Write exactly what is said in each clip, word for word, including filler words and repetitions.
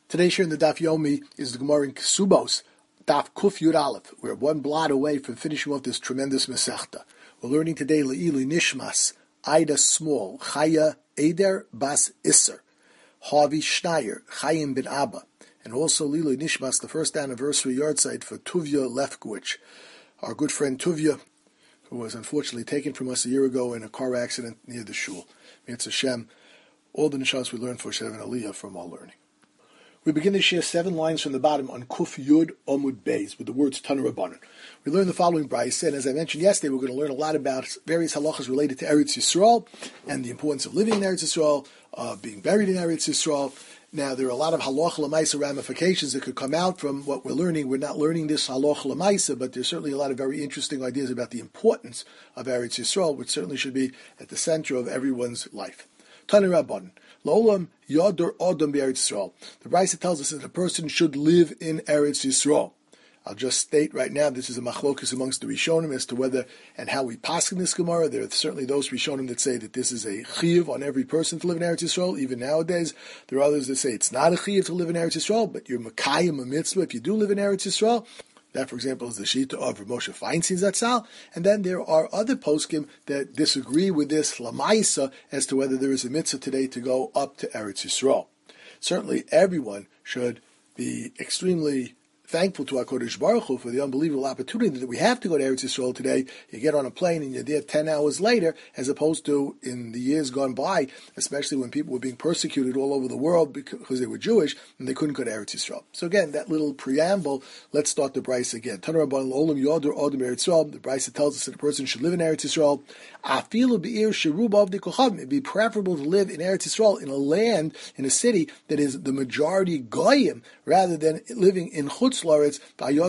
Today's share in the Daf Yomi is the Gemara in Kesubos, Daf Kuf Yud Aleph. We're one blot away from finishing off this tremendous Masechta. We're learning today Le'ili Nishmas, Ida Small, Chaya Eder Bas Isser, Havi Schneier, Chaim Ben Abba, and also Le'ili Nishmas, the first anniversary yahrzeit for Tuvia Lefkowitz, our good friend Tuvia, who was unfortunately taken from us a year ago in a car accident near the shul. It's Hashem, all the nishmas we learned for Shev and Aliyah from our learning. We begin to share seven lines from the bottom on Kuf Yud Omud Beis with the words Tanu Rabbanan. We learn the following brayse, and as I mentioned yesterday, we're going to learn a lot about various halachas related to Eretz Yisrael and the importance of living in Eretz Yisrael, uh, being buried in Eretz Yisraal. Now, there are a lot of halacha l'maisa ramifications that could come out from what we're learning. We're not learning this halacha l'maisa, but there's certainly a lot of very interesting ideas about the importance of Eretz Yisrael, which certainly should be at the center of everyone's life. Tanu Rabbanan. L'olam yadur odom be'Eretz Yisrael. The Brisa tells us that a person should live in Eretz Yisrael. I'll just state right now, this is a machlokus amongst the Rishonim as to whether and how we paskin this Gemara. There are certainly those Rishonim that say that this is a chiyuv on every person to live in Eretz Yisrael, even nowadays. There are others that say it's not a chiyuv to live in Eretz Yisrael, but you're makayim a mitzvah if you do live in Eretz Yisrael. That, for example, is the Shita of Moshe Feinstein Zatzal. And then there are other poskim that disagree with this lamaisa as to whether there is a mitzvah today to go up to Eretz Yisrael. Certainly, everyone should be extremely thankful to HaKadosh Baruch Hu for the unbelievable opportunity that we have to go to Eretz Yisrael today. You get on a plane and you're there ten hours later, as opposed to in the years gone by, especially when people were being persecuted all over the world because they were Jewish and they couldn't go to Eretz Yisrael. So again, that little preamble, let's start the Brisa again. Tanu Rabbanan L'olam yadur odom Eretz Yisrael. The Brisa tells us that a person should live in Eretz Yisrael. Afilu be'ir sheruba avdei kochavim. It'd be preferable to live in Eretz Yisrael, in a land, in a city that is the majority goyim, rather than living in Chutz La'aretz,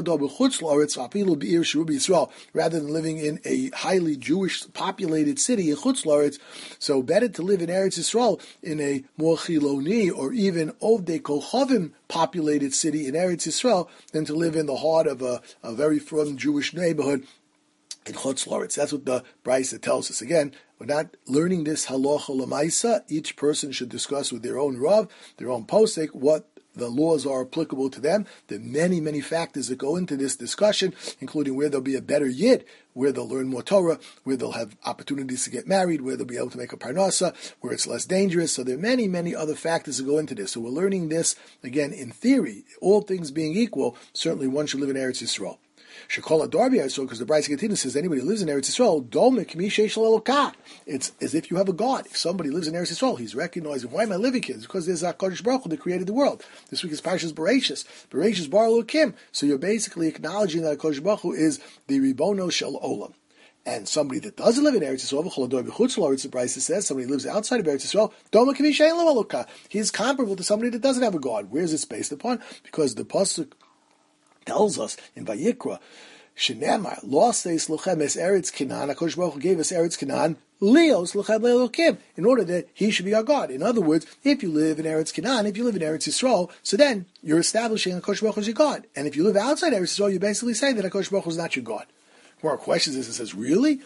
rather than living in a highly Jewish populated city in Chutz La'aretz. So better to live in Eretz Yisrael in a more Chiloni or even Ovdei Kochavim populated city in Eretz Yisrael than to live in the heart of a, a very frum Jewish neighborhood in Chutz La'aretz. That's what the Brisa tells us. Again, we're not learning this halacha l'maisa. Each person should discuss with their own rav, their own posek, what the laws are applicable to them. There are many, many factors that go into this discussion, including where there'll be a better yid, where they'll learn more Torah, where they'll have opportunities to get married, where they'll be able to make a parnasa, where it's less dangerous. So there are many, many other factors that go into this. So we're learning this, again, in theory. All things being equal, certainly one should live in Eretz Yisrael. Shekola Darbi Yisrael, because the Brisa continues, says anybody who lives in Eretz Yisrael, domik mi sheish l'elokah. It's as if you have a God. If somebody lives in Eretz Yisrael, he's recognizing, why am I living here? It's because there's HaKadosh Baruch Hu that created the world. This week is Parshas Bereshis. Bereshis bar Elokim. So you're basically acknowledging that HaKadosh Baruch Hu is the Ribono Shel Olam. And somebody that doesn't live in Eretz Yisrael, the Brisa says, somebody who lives outside of Eretz Yisrael, domik mi sheish l'elokah. He's comparable to somebody that doesn't have a God. Where is it based upon? Because the pasuk tells us in Vayikra, Shenamar, Lo says Lochem es Eretz Canaan, HaKadosh Baruch Hu gave us Eretz Canaan, Leos Lochem Le'elokim, in order that he should be our God. In other words, if you live in Eretz Canaan, if you live in Eretz Yisrael, so then you're establishing HaKadosh Baruch Hu as your God. And if you live outside Eretz Yisrael, you're basically saying that HaKadosh Baruch Hu is not your God. One of our questions is, it says, really?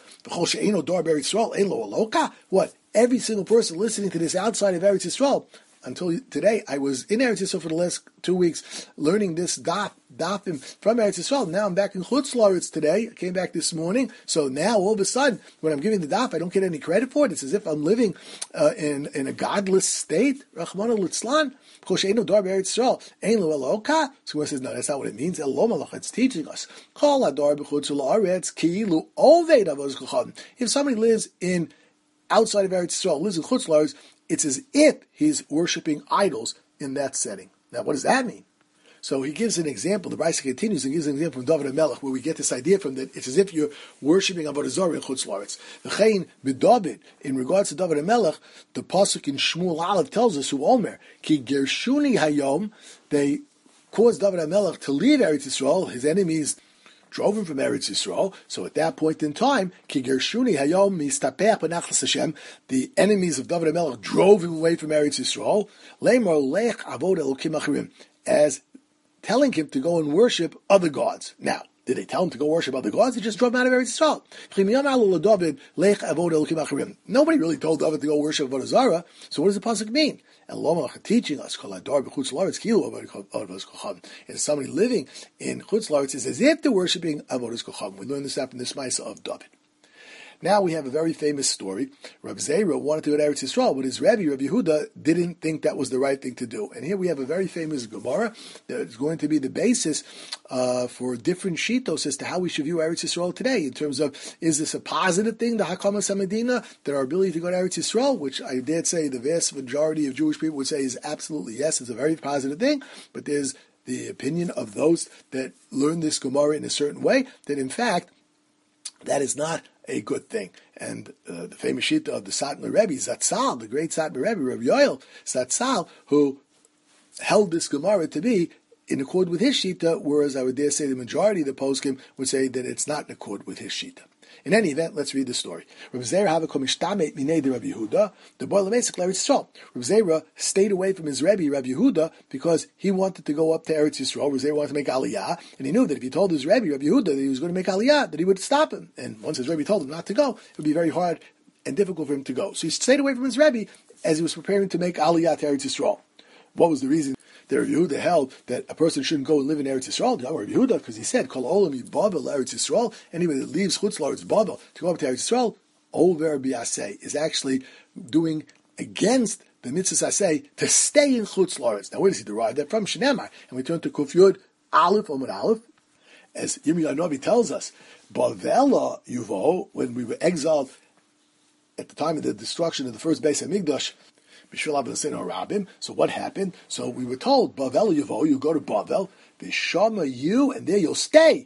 What? Every single person listening to this outside of Eretz Yisrael, until today, I was in Eretz Yisrael for the last two weeks, learning this daf, dafim from Eretz Yisrael. Now I'm back in Chutz La'aretz today. I came back this morning. So now, all of a sudden, when I'm giving the daf, I don't get any credit for it. It's as if I'm living uh, in, in a godless state. Rachmana litzlan. So one says, no, that's not what it means. It's teaching us. If somebody lives in outside of Eretz Yisrael, lives in Chutz La'aretz, it's as if he's worshiping idols in that setting. Now, what does that mean? So he gives an example. The Brisa continues and gives an example from David HaMelech, where we get this idea from that it's as if you're worshiping Avodah Zarah in Chutz La'aretz. V'chein b'David, in regards to David HaMelech, the pasuk in Shmuel Aleph tells us, who Omer, ki gershuni hayom, they caused David HaMelech to leave Eretz Yisrael. His enemies drove him from Eretz Yisrael. So at that point in time, Ki Gershuni Hayom Mistapeach B'Nachlas Hashem, the enemies of David HaMelech drove him away from Eretz Yisrael. Leimor Lech Avod Elokim Achirim, as telling him to go and worship other gods. Now, Did they tell him to go worship other gods? They just drove him out of Eretz Yisrael. Nobody really told David to go worship Avodah Zarah. So what does the pasuk mean? And teaching us, is somebody living in Chutz La'aretz is as if they're worshiping Avodas Kocham. We learn this out from the Smaisa of David. Now we have a very famous story. Reb Zera wanted to go to Eretz Yisrael, but his Rebbe, Reb Yehuda, didn't think that was the right thing to do. And here we have a very famous Gemara that is going to be the basis uh, for different shitos as to how we should view Eretz Yisrael today, in terms of, is this a positive thing, the Hakamas HaMedina, that our ability to go to Eretz Yisrael, which I dare say the vast majority of Jewish people would say is absolutely yes, it's a very positive thing, but there's the opinion of those that learn this Gemara in a certain way, that in fact, that is not a good thing. And uh, the famous shita of the Satmar Rebbe, Zatzal, the great Satmar Rebbe, Rabbi Yoel Zatzal, who held this Gemara to be in accord with his shita, whereas I would dare say the majority of the poskim would say that it's not in accord with his shita. In any event, let's read the story. Rabbi Zera have a komishtamet minei de Rabbi Yehuda, the boy lemesek l'Eretz Yisrael. Rabbi Zera stayed away from his Rebbe, Rabbi Yehuda, because he wanted to go up to Eretz Yisrael. Rabbi Zera wanted to make Aliyah, and he knew that if he told his Rebbe, Rabbi Yehuda, that he was going to make Aliyah, that he would stop him. And once his Rebbe told him not to go, it would be very hard and difficult for him to go. So he stayed away from his Rebbe as he was preparing to make Aliyah to Eretz Yisrael. What was the reason? The Rabbi Yehuda held that a person shouldn't go and live in Eretz Yisrael. The Rabbi Yehuda, because he said, "Kol olam yibavel Eretz Yisrael." Anybody that leaves Chutz La'aretz Babel to go up to Eretz Yisrael, over biaseh, is actually doing against the mitzvah aseh to stay in Chutz La'aretz. Now, where does he derive that from? Shneimar, and we turn to Kuf Yud Aleph Omar Aleph, as Yirmiyah Novi tells us, Bavela Yuvo, when we were exiled at the time of the destruction of the first Beis Hamikdash. So what happened? So we were told, Bavel Yavo, you go to Bavel, Vishama you, and there you'll stay.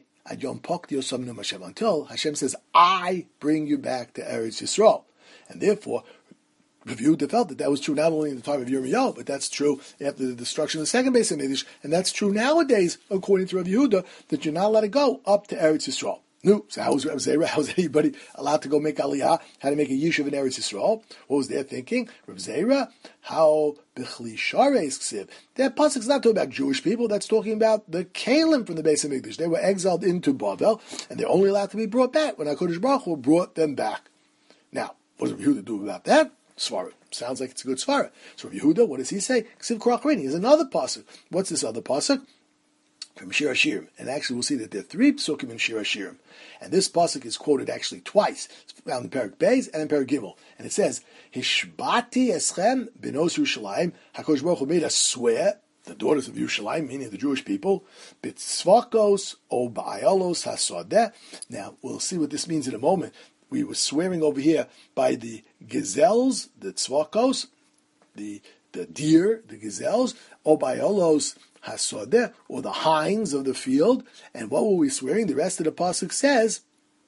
Until Hashem says, I bring you back to Eretz Yisrael. And therefore, Rav Yehuda felt that that was true not only in the time of Yirmiyahu, but that's true after the destruction of the second Beis Hamikdash, and that's true nowadays, according to Rav Yehuda, that you're not allowed to go up to Eretz Yisrael. No, so how was Rav Zera? How was anybody allowed to go make Aliyah? How to make a Yishuv in Eretz Yisrael? What was their thinking? Rav Zera, how B'chli Shareis Ksiv. That pasuk is not talking about Jewish people. That's talking about the Kalim from the Beis Hamikdash. They were exiled into Bavel, and they're only allowed to be brought back when HaKadosh Baruch Hu brought them back. Now, what does Rav Yehuda do about that? Svara. Sounds like it's a good svara. So Rav Yehuda, what does he say? Ksiv Korachrini is another pasuk. What's this other pasuk? From Shir HaShirim. And actually we'll see that there are three psukim in Shir HaShirim. And this pasuk is quoted actually twice. It's found in Perek Beis and in Perek Gimel. And it says, Hishbati eschem benos Yerushalayim. HaKadosh Baruch Hu made us swear, the daughters of Yerushalayim, meaning the Jewish people, bitzvakos o ba'ayalos hasadeh. Now, we'll see what this means in a moment. We were swearing over here by the gazelles, the tzvakos, the, the deer, the gazelles, o ba'ayalos Hasodeh, or the hinds of the field. And what were we swearing? The rest of the pasuk says,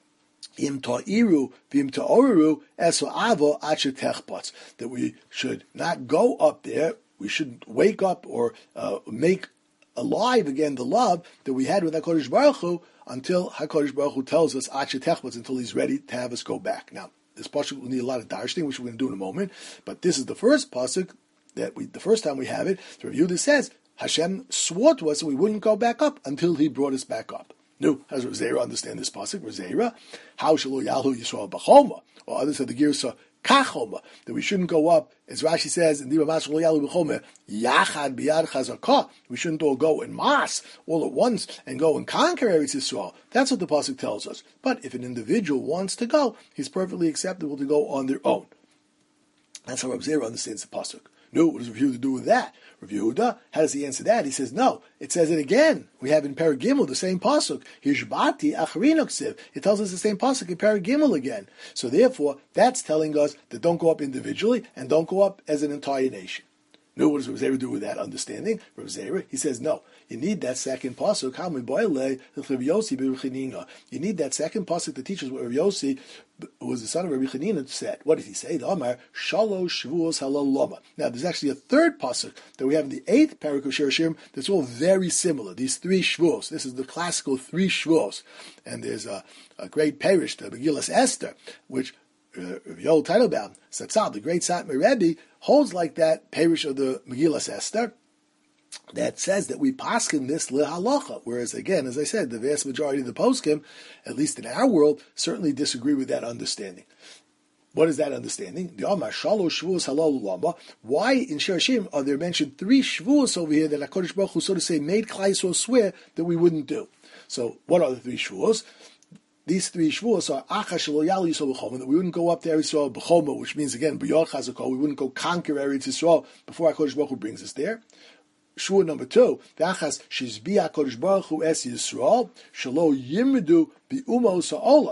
Im ta'iru v'im ta'oriru eso avo acher techbats, that we should not go up there, we should wake up or uh, make alive again the love that we had with HaKadosh Baruch Hu until HaKadosh Baruch Hu tells us acher techbats, until he's ready to have us go back. Now, this pasuk will need a lot of darshting, which we're going to do in a moment, but this is the first pasuk that we, the first time we have it, the review this says, Hashem swore to us that we wouldn't go back up until He brought us back up. No, how does Rav Zera understand this pasuk? Rav Zera, how shalo yalu Yisrael b'choma, or others have the girsa kachoma, that we shouldn't go up, as Rashi says in Diba Mashalo yalu b'choma, yachad biyad chazakah. We shouldn't all go in mass all at once and go and conquer Eretz Yisrael. That's what the pasuk tells us. But if an individual wants to go, he's perfectly acceptable to go on their own. That's how Rav Zera understands the pasuk. No, what does Rav Yehuda do with that? Rav Yehuda, how does he answer that? He says, no, it says it again. We have in Perek Gimel the same pasuk. Hishbati acharinoksiv. It tells us the same pasuk in Perek Gimel again. So therefore, that's telling us that don't go up individually and don't go up as an entire nation. No, what does Rav Zera do with that understanding? Rav Zera, he says, no, you need that second pasuk. You need that second pasuk that teaches what Rav Yossi, who was the son of Rabbi Chanina, said. What did he say? The Amar Shalosh Shavuos Halal Lama. Now, there's actually a third pasuk that we have in the eighth parak of Shir HaShirim that's all very similar. These three Shavuos. This is the classical three Shavuos. And there's a, a great parish, the Megillas Esther, which Uh, Yoel Teitelbaum, Satzal, the great Satmar Rebbe, holds like that parish of the Megillas Esther, that says that we paskin this lehalacha, whereas again, as I said, the vast majority of the poskim, at least in our world, certainly disagree with that understanding. What is that understanding? The Amar Shalosh Shvuos Halal Lamba. Why in Shirashim are there mentioned three Shvuos over here that HaKadosh Baruch Hu, so to say, made Klal Yisrael swear that we wouldn't do? So, what are the three Shvuos? These three Shvuos are Acha Shelo Yal Yisrael B'Choma, that we wouldn't go up to Eretz Yisrael B'Choma, which means again B'Yod Chazakol, we wouldn't go conquer Eretz Yisrael before HaKadosh Baruch Hu brings us there. Shvuah number two, V'achas Shizbi HaKadosh Baruch Hu Es Yisrael Shelo Yimridu B'Umos Ha'olam.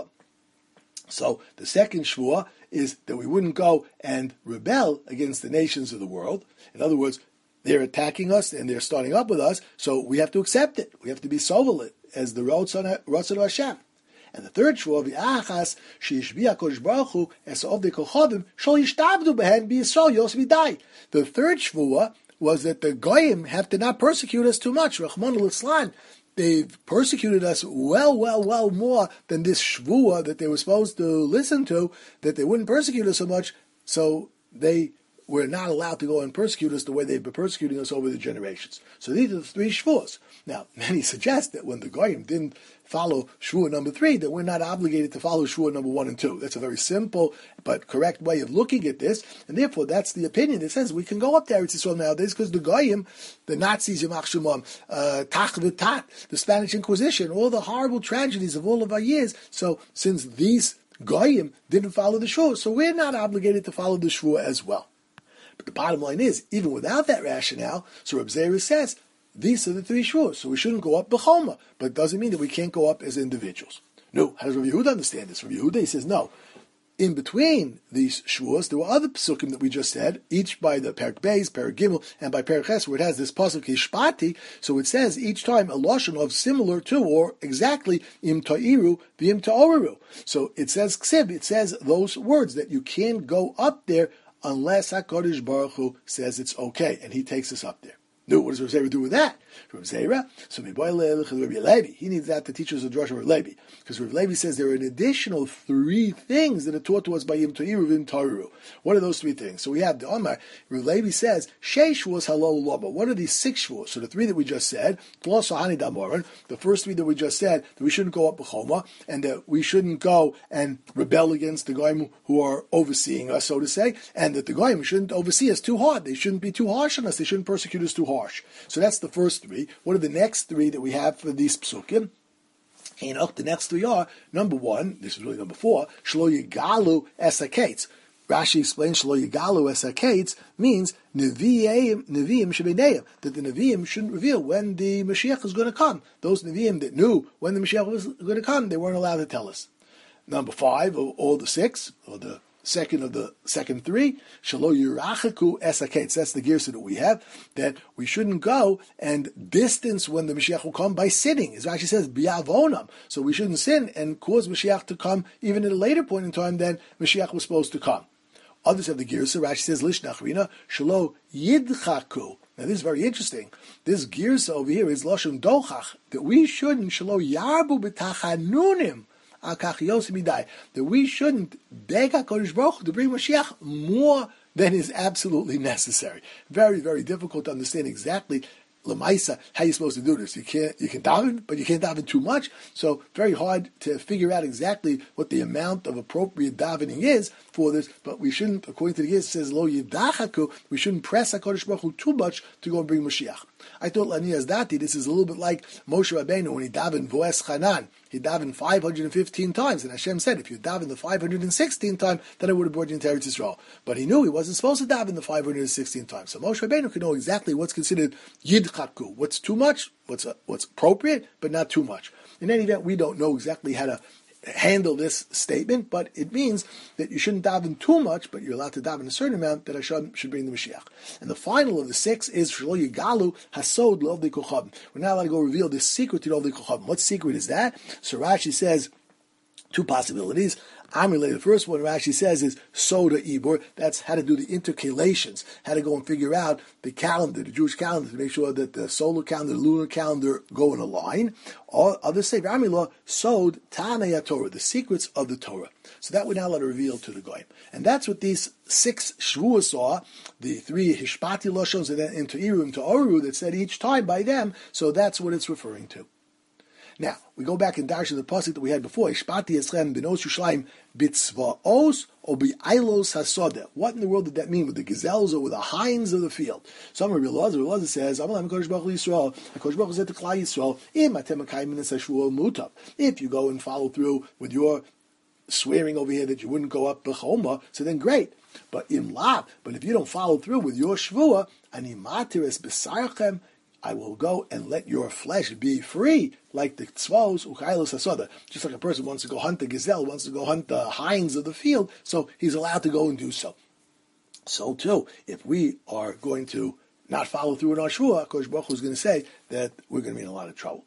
So the second Shvuah is that we wouldn't go and rebel against the nations of the world. In other words, they're attacking us and they're starting up with us, so we have to accept it. We have to be sovereign as the Ratzon of Hashem. And the third Shvuah, V'achas Sheyishbi HaKadosh Baruch Hu Es Ovdei Kochavim Shol Yishtabdu Behen B'Yisrael Yos V'Dai. The third Shvuah was that the Goyim have to not persecute us too much. Rachmana litzlan. They've persecuted us well, well, well more than this shvuah that they were supposed to listen to, that they wouldn't persecute us so much, so they were not allowed to go and persecute us the way they've been persecuting us over the generations. So these are the three shvuahs. Now, many suggest that when the Goyim didn't follow shvuah number three, that we're not obligated to follow shvuah number one and two. That's a very simple but correct way of looking at this, and therefore that's the opinion that says we can go up to Eretz Yisrael nowadays because the Goyim, the Nazis, Yamach Shemam, uh, Tach V'Tat, the Spanish Inquisition, all the horrible tragedies of all of our years. So since these Goyim didn't follow the shvuah, so we're not obligated to follow the shvuah as well. But the bottom line is, even without that rationale, so Reb Zera says, these are the three shvuos, so we shouldn't go up b'choma, but it doesn't mean that we can't go up as individuals. No, how does Rabbi Yehuda understand this? Rabbi Yehuda, he says, no. In between these shvuos, there were other psukim that we just said, each by the Perek Beis, Perek Gimel, and by Perek Ches, where it has this pasuk Hishpati, so it says each time a lashon of similar to, or exactly, im ta'iru, v'im ta'oriru. So it says ksiv, it says those words, that you can't go up there unless HaKadosh Baruch Hu says it's okay, and he takes us up there. No, what does Reb Zera do with that? Reb Zera, so Rabbi Levi, he needs that to teach us the drush of Reb Levi, because Reb Levi says there are an additional three things that are taught to us by Yim To'iru V'Im Ta'iru. What are those three things? So we have the Omar. Reb Levi says Sheish Shvuos Halal Lama. What are these six Shvuos? So the three that we just said, plus Hani Damoran, the first three that we just said, that we shouldn't go up b'choma, and that we shouldn't go and rebel against the Goyim who are overseeing us, so to say, and that the Goyim shouldn't oversee us too hard. They shouldn't be too harsh on us. They shouldn't persecute us too hard. So that's the first three. What are the next three that we have for these psukim? Enoch, the next three are, number one, this is really number four, Shlo Yigalu Esakates. Rashi explains Shlo Yigalu Esakates means Nevi'im Shebeneim, that the Nevi'im shouldn't reveal when the Mashiach is going to come. Those Nevi'im that knew when the Mashiach was going to come, they weren't allowed to tell us. Number five, of all the six, or the second of the second three, Shalo Yirachaku Esakates. That's the girsa that we have, that we shouldn't go and distance when the Mashiach will come by sinning. As Rashi says, Bi'avonam. So we shouldn't sin and cause Mashiach to come even at a later point in time than Mashiach was supposed to come. Others have the girsa. Rashi says, Lishnachrina, Shalo Yidchaku. Now this is very interesting. This girsa over here is Lashon Dochach, that we shouldn't Shalo Yarbu B'tachanunim, that we shouldn't beg HaKadosh Baruch Hu to bring Mashiach more than is absolutely necessary. Very, very difficult to understand exactly Lamaisa, how you're supposed to do this. You can't, you can daven, but you can't daven too much. So very hard to figure out exactly what the amount of appropriate davening is for this. But we shouldn't, according to the Yis, it says Lo Yidachaku, we shouldn't press HaKadosh Baruch Hu too much to go and bring Mashiach. I thought Lanias Dati, this is a little bit like Moshe Rabbeinu when he davened Voes Chanan. He davened five hundred fifteen times, and Hashem said, if you daven the five hundred sixteenth time, then I would have brought you into Eretz Yisrael. But he knew he wasn't supposed to daven the five hundred sixteenth time. So Moshe Rabbeinu could know exactly what's considered Yidchaku, what's too much, what's uh, what's appropriate, but not too much. In any event, we don't know exactly how to handle this statement, but it means that you shouldn't daven too much, but you're allowed to daven a certain amount that Hashem should bring the Mashiach. And the final of the six is Shlo Yigalu Hasod L'Ovdei Kochavim. We're not allowed to go reveal this secret to L'Ovdei Kochavim. What secret is that? So Rashi says Two possibilities. Amrile, the first one Rashi says is Soda Ibor. That's how to do the intercalations, how to go and figure out the calendar, the Jewish calendar, to make sure that the solar calendar, the lunar calendar go in a line. Or others say, Amrile, Sod Tanei Torah, the secrets of the Torah. So that we're now allowed to reveal to the Goyim. And that's what these six Shvuos are, the three Hishpati Loshons, and then into Iru, into Oru, that said each time by them. So that's what it's referring to. Now, we go back and dash the pasuk that we had before. Ishpati eschem benos Yerushalayim bitzvaos or bi'ailos hasoda. What in the world did that mean with the gazelles or with the hinds of the field? Some of Rabbi Elazar says, "Amalam Kodesh Baruch Hu Yisrael." Kodesh Baruch Hu said to Klal Yisrael, "Im atem makayim min hashvuah mutav." If you go and follow through with your swearing over here that you wouldn't go up b'choma, so then great. But im lav, but if you don't follow through with your shvuah, ani matir es b'sarchem, I will go and let your flesh be free, like the tzvos uchaylos hasoda. Just like a person wants to go hunt the gazelle, wants to go hunt the hinds of the field, so he's allowed to go and do so. So too, if we are going to not follow through in our shvuah, Kodesh Baruch Hu is going to say that we're going to be in a lot of trouble.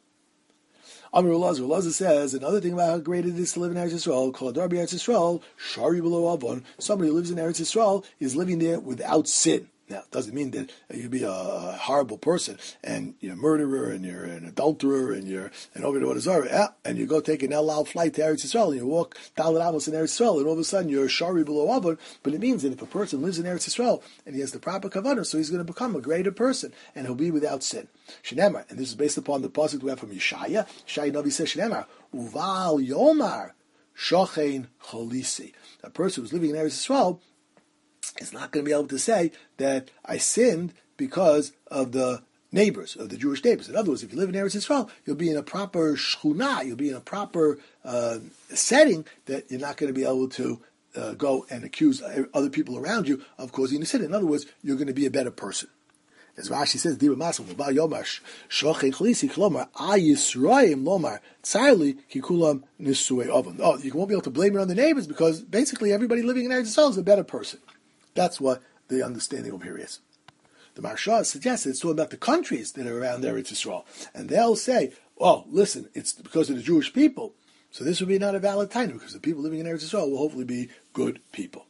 Amir Elazar, Elazar says another thing about how great it is to live in Eretz Yisrael. Kol hadar b'Eretz Yisrael, shari b'lo avon. Somebody who lives in Eretz Yisrael is living there without sin. Now, it doesn't mean that you'd be a horrible person and you're a murderer and you're an adulterer and you're an Ovid and you go take an El Al flight to Eretz Yisrael and you walk Dalit Amos in Eretz Yisrael and all of a sudden you're shari below Avon. But it means that if a person lives in Eretz Yisrael and he has the proper kavanah, so he's going to become a greater person and he'll be without sin. Shneimar, and this is based upon the pasuk we have from Yeshaya. Yeshaya Navi says, Shneimar, Uval Yomar Shochein Cholisi. A person who's living in Eretz Yisrael is not going to be able to say that I sinned because of the neighbors, of the Jewish neighbors. In other words, if you live in Eretz Yisrael, you'll be in a proper shchuna, you'll be in a proper uh, setting that you're not going to be able to uh, go and accuse other people around you of causing a sin. In other words, you're going to be a better person. As Rashi says, Diba Masam, V'ba Yomar, Shochei Chalisi, Klomar, Ayisroim Lomar, Tzarli, Kikulam, Nisuei Ovam. Oh, you won't be able to blame it on the neighbors because basically everybody living in Eretz Yisrael is a better person. That's what the understanding over here is. The Maharsha suggests it's talking about the countries that are around Eretz Yisrael. And they'll say, oh, listen, it's because of the Jewish people. So this would be not a valid time because the people living in Eretz Yisrael will hopefully be good people.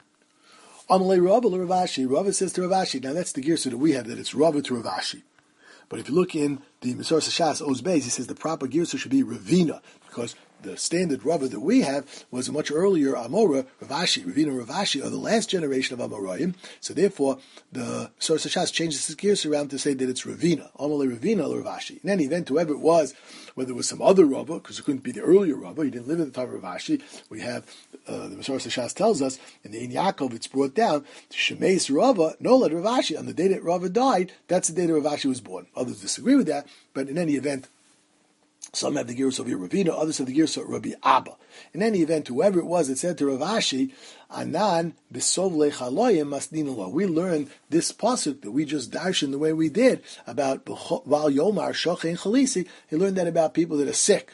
Amalei Rava Ravashi. Rava says to Ravashi. Now that's the girsa that we have, that it's Rava to Ravashi. But if you look in the Mesorah Shas Oz Beis, he says the proper girsa should be Ravina, because the standard Rava that we have was a much earlier Amora, Ravashi. Ravina Ravashi are the last generation of Amoraim. So therefore, the Mesorah Shas changes his girsa around to say that it's Ravina. Amalei Ravina Ravashi. In any event, whoever it was, whether it was some other Rava, because it couldn't be the earlier Rava, he didn't live at the time of Ravashi. We have, uh, the Mesorah Shas tells us, in the Ein Yaakov, it's brought down, Shemeis Rava, Nolad Ravashi. On the day that Rava died, that's the day that Ravashi was born. Others disagree with that, but in any event, some have the Girus of Ravina, others have the Girus of Rabbi Abba. In any event, whoever it was that said to Ravashi, Anan b'sovlei chaloyim masdinullah. We learned this pasuk that we just darshan the way we did about Val Yomar Shochein Chalisi. He learned that about people that are sick.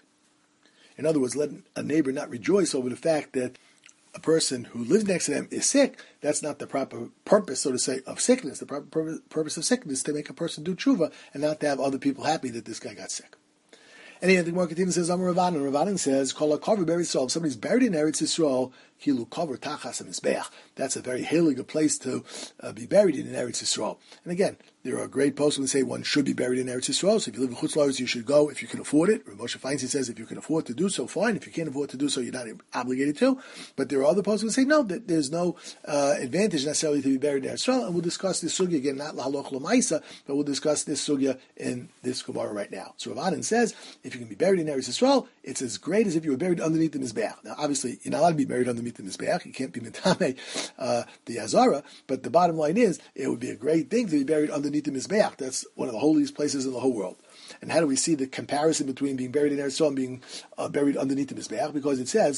In other words, let a neighbor not rejoice over the fact that a person who lives next to them is sick. That's not the proper purpose, so to say, of sickness. The proper purpose of sickness is to make a person do tshuva and not to have other people happy that this guy got sick. And the more continues says, Amar Ravanan. Ravanan says, Kol HaKover B'Eretz Yisrael. If somebody's buried in Eretz Yisrael, Kilu Kover Tachas HaMizbeach. That's a very hilly place to uh, be buried in, in Eretz Yisrael. And again, there are great posts who say one should be buried in Eretz Yisrael. So if you live in Chutz La'aretz, you should go if you can afford it. Moshe Feinstein says if you can afford to do so, fine. If you can't afford to do so, you're not obligated to. But there are other posts who say no, that there's no uh, advantage necessarily to be buried in Eretz Yisrael. And we'll discuss this sugya again, not Lahaloch L'Maisa, but we'll discuss this sugya in this Gemara right now. So Ravanan says if you can be buried in Eretz Yisrael, it's as great as if you were buried underneath the Mizbeach. Now, obviously, you're not allowed to be buried underneath the Mizbeach. You can't be Mitame uh, the Azara. But the bottom line is, it would be a great thing to be buried underneath the Mizbeach. That's one of the holiest places in the whole world. And how do we see the comparison between being buried in Eretz Yisrael and being uh, buried underneath the Mizbeach? Because it says,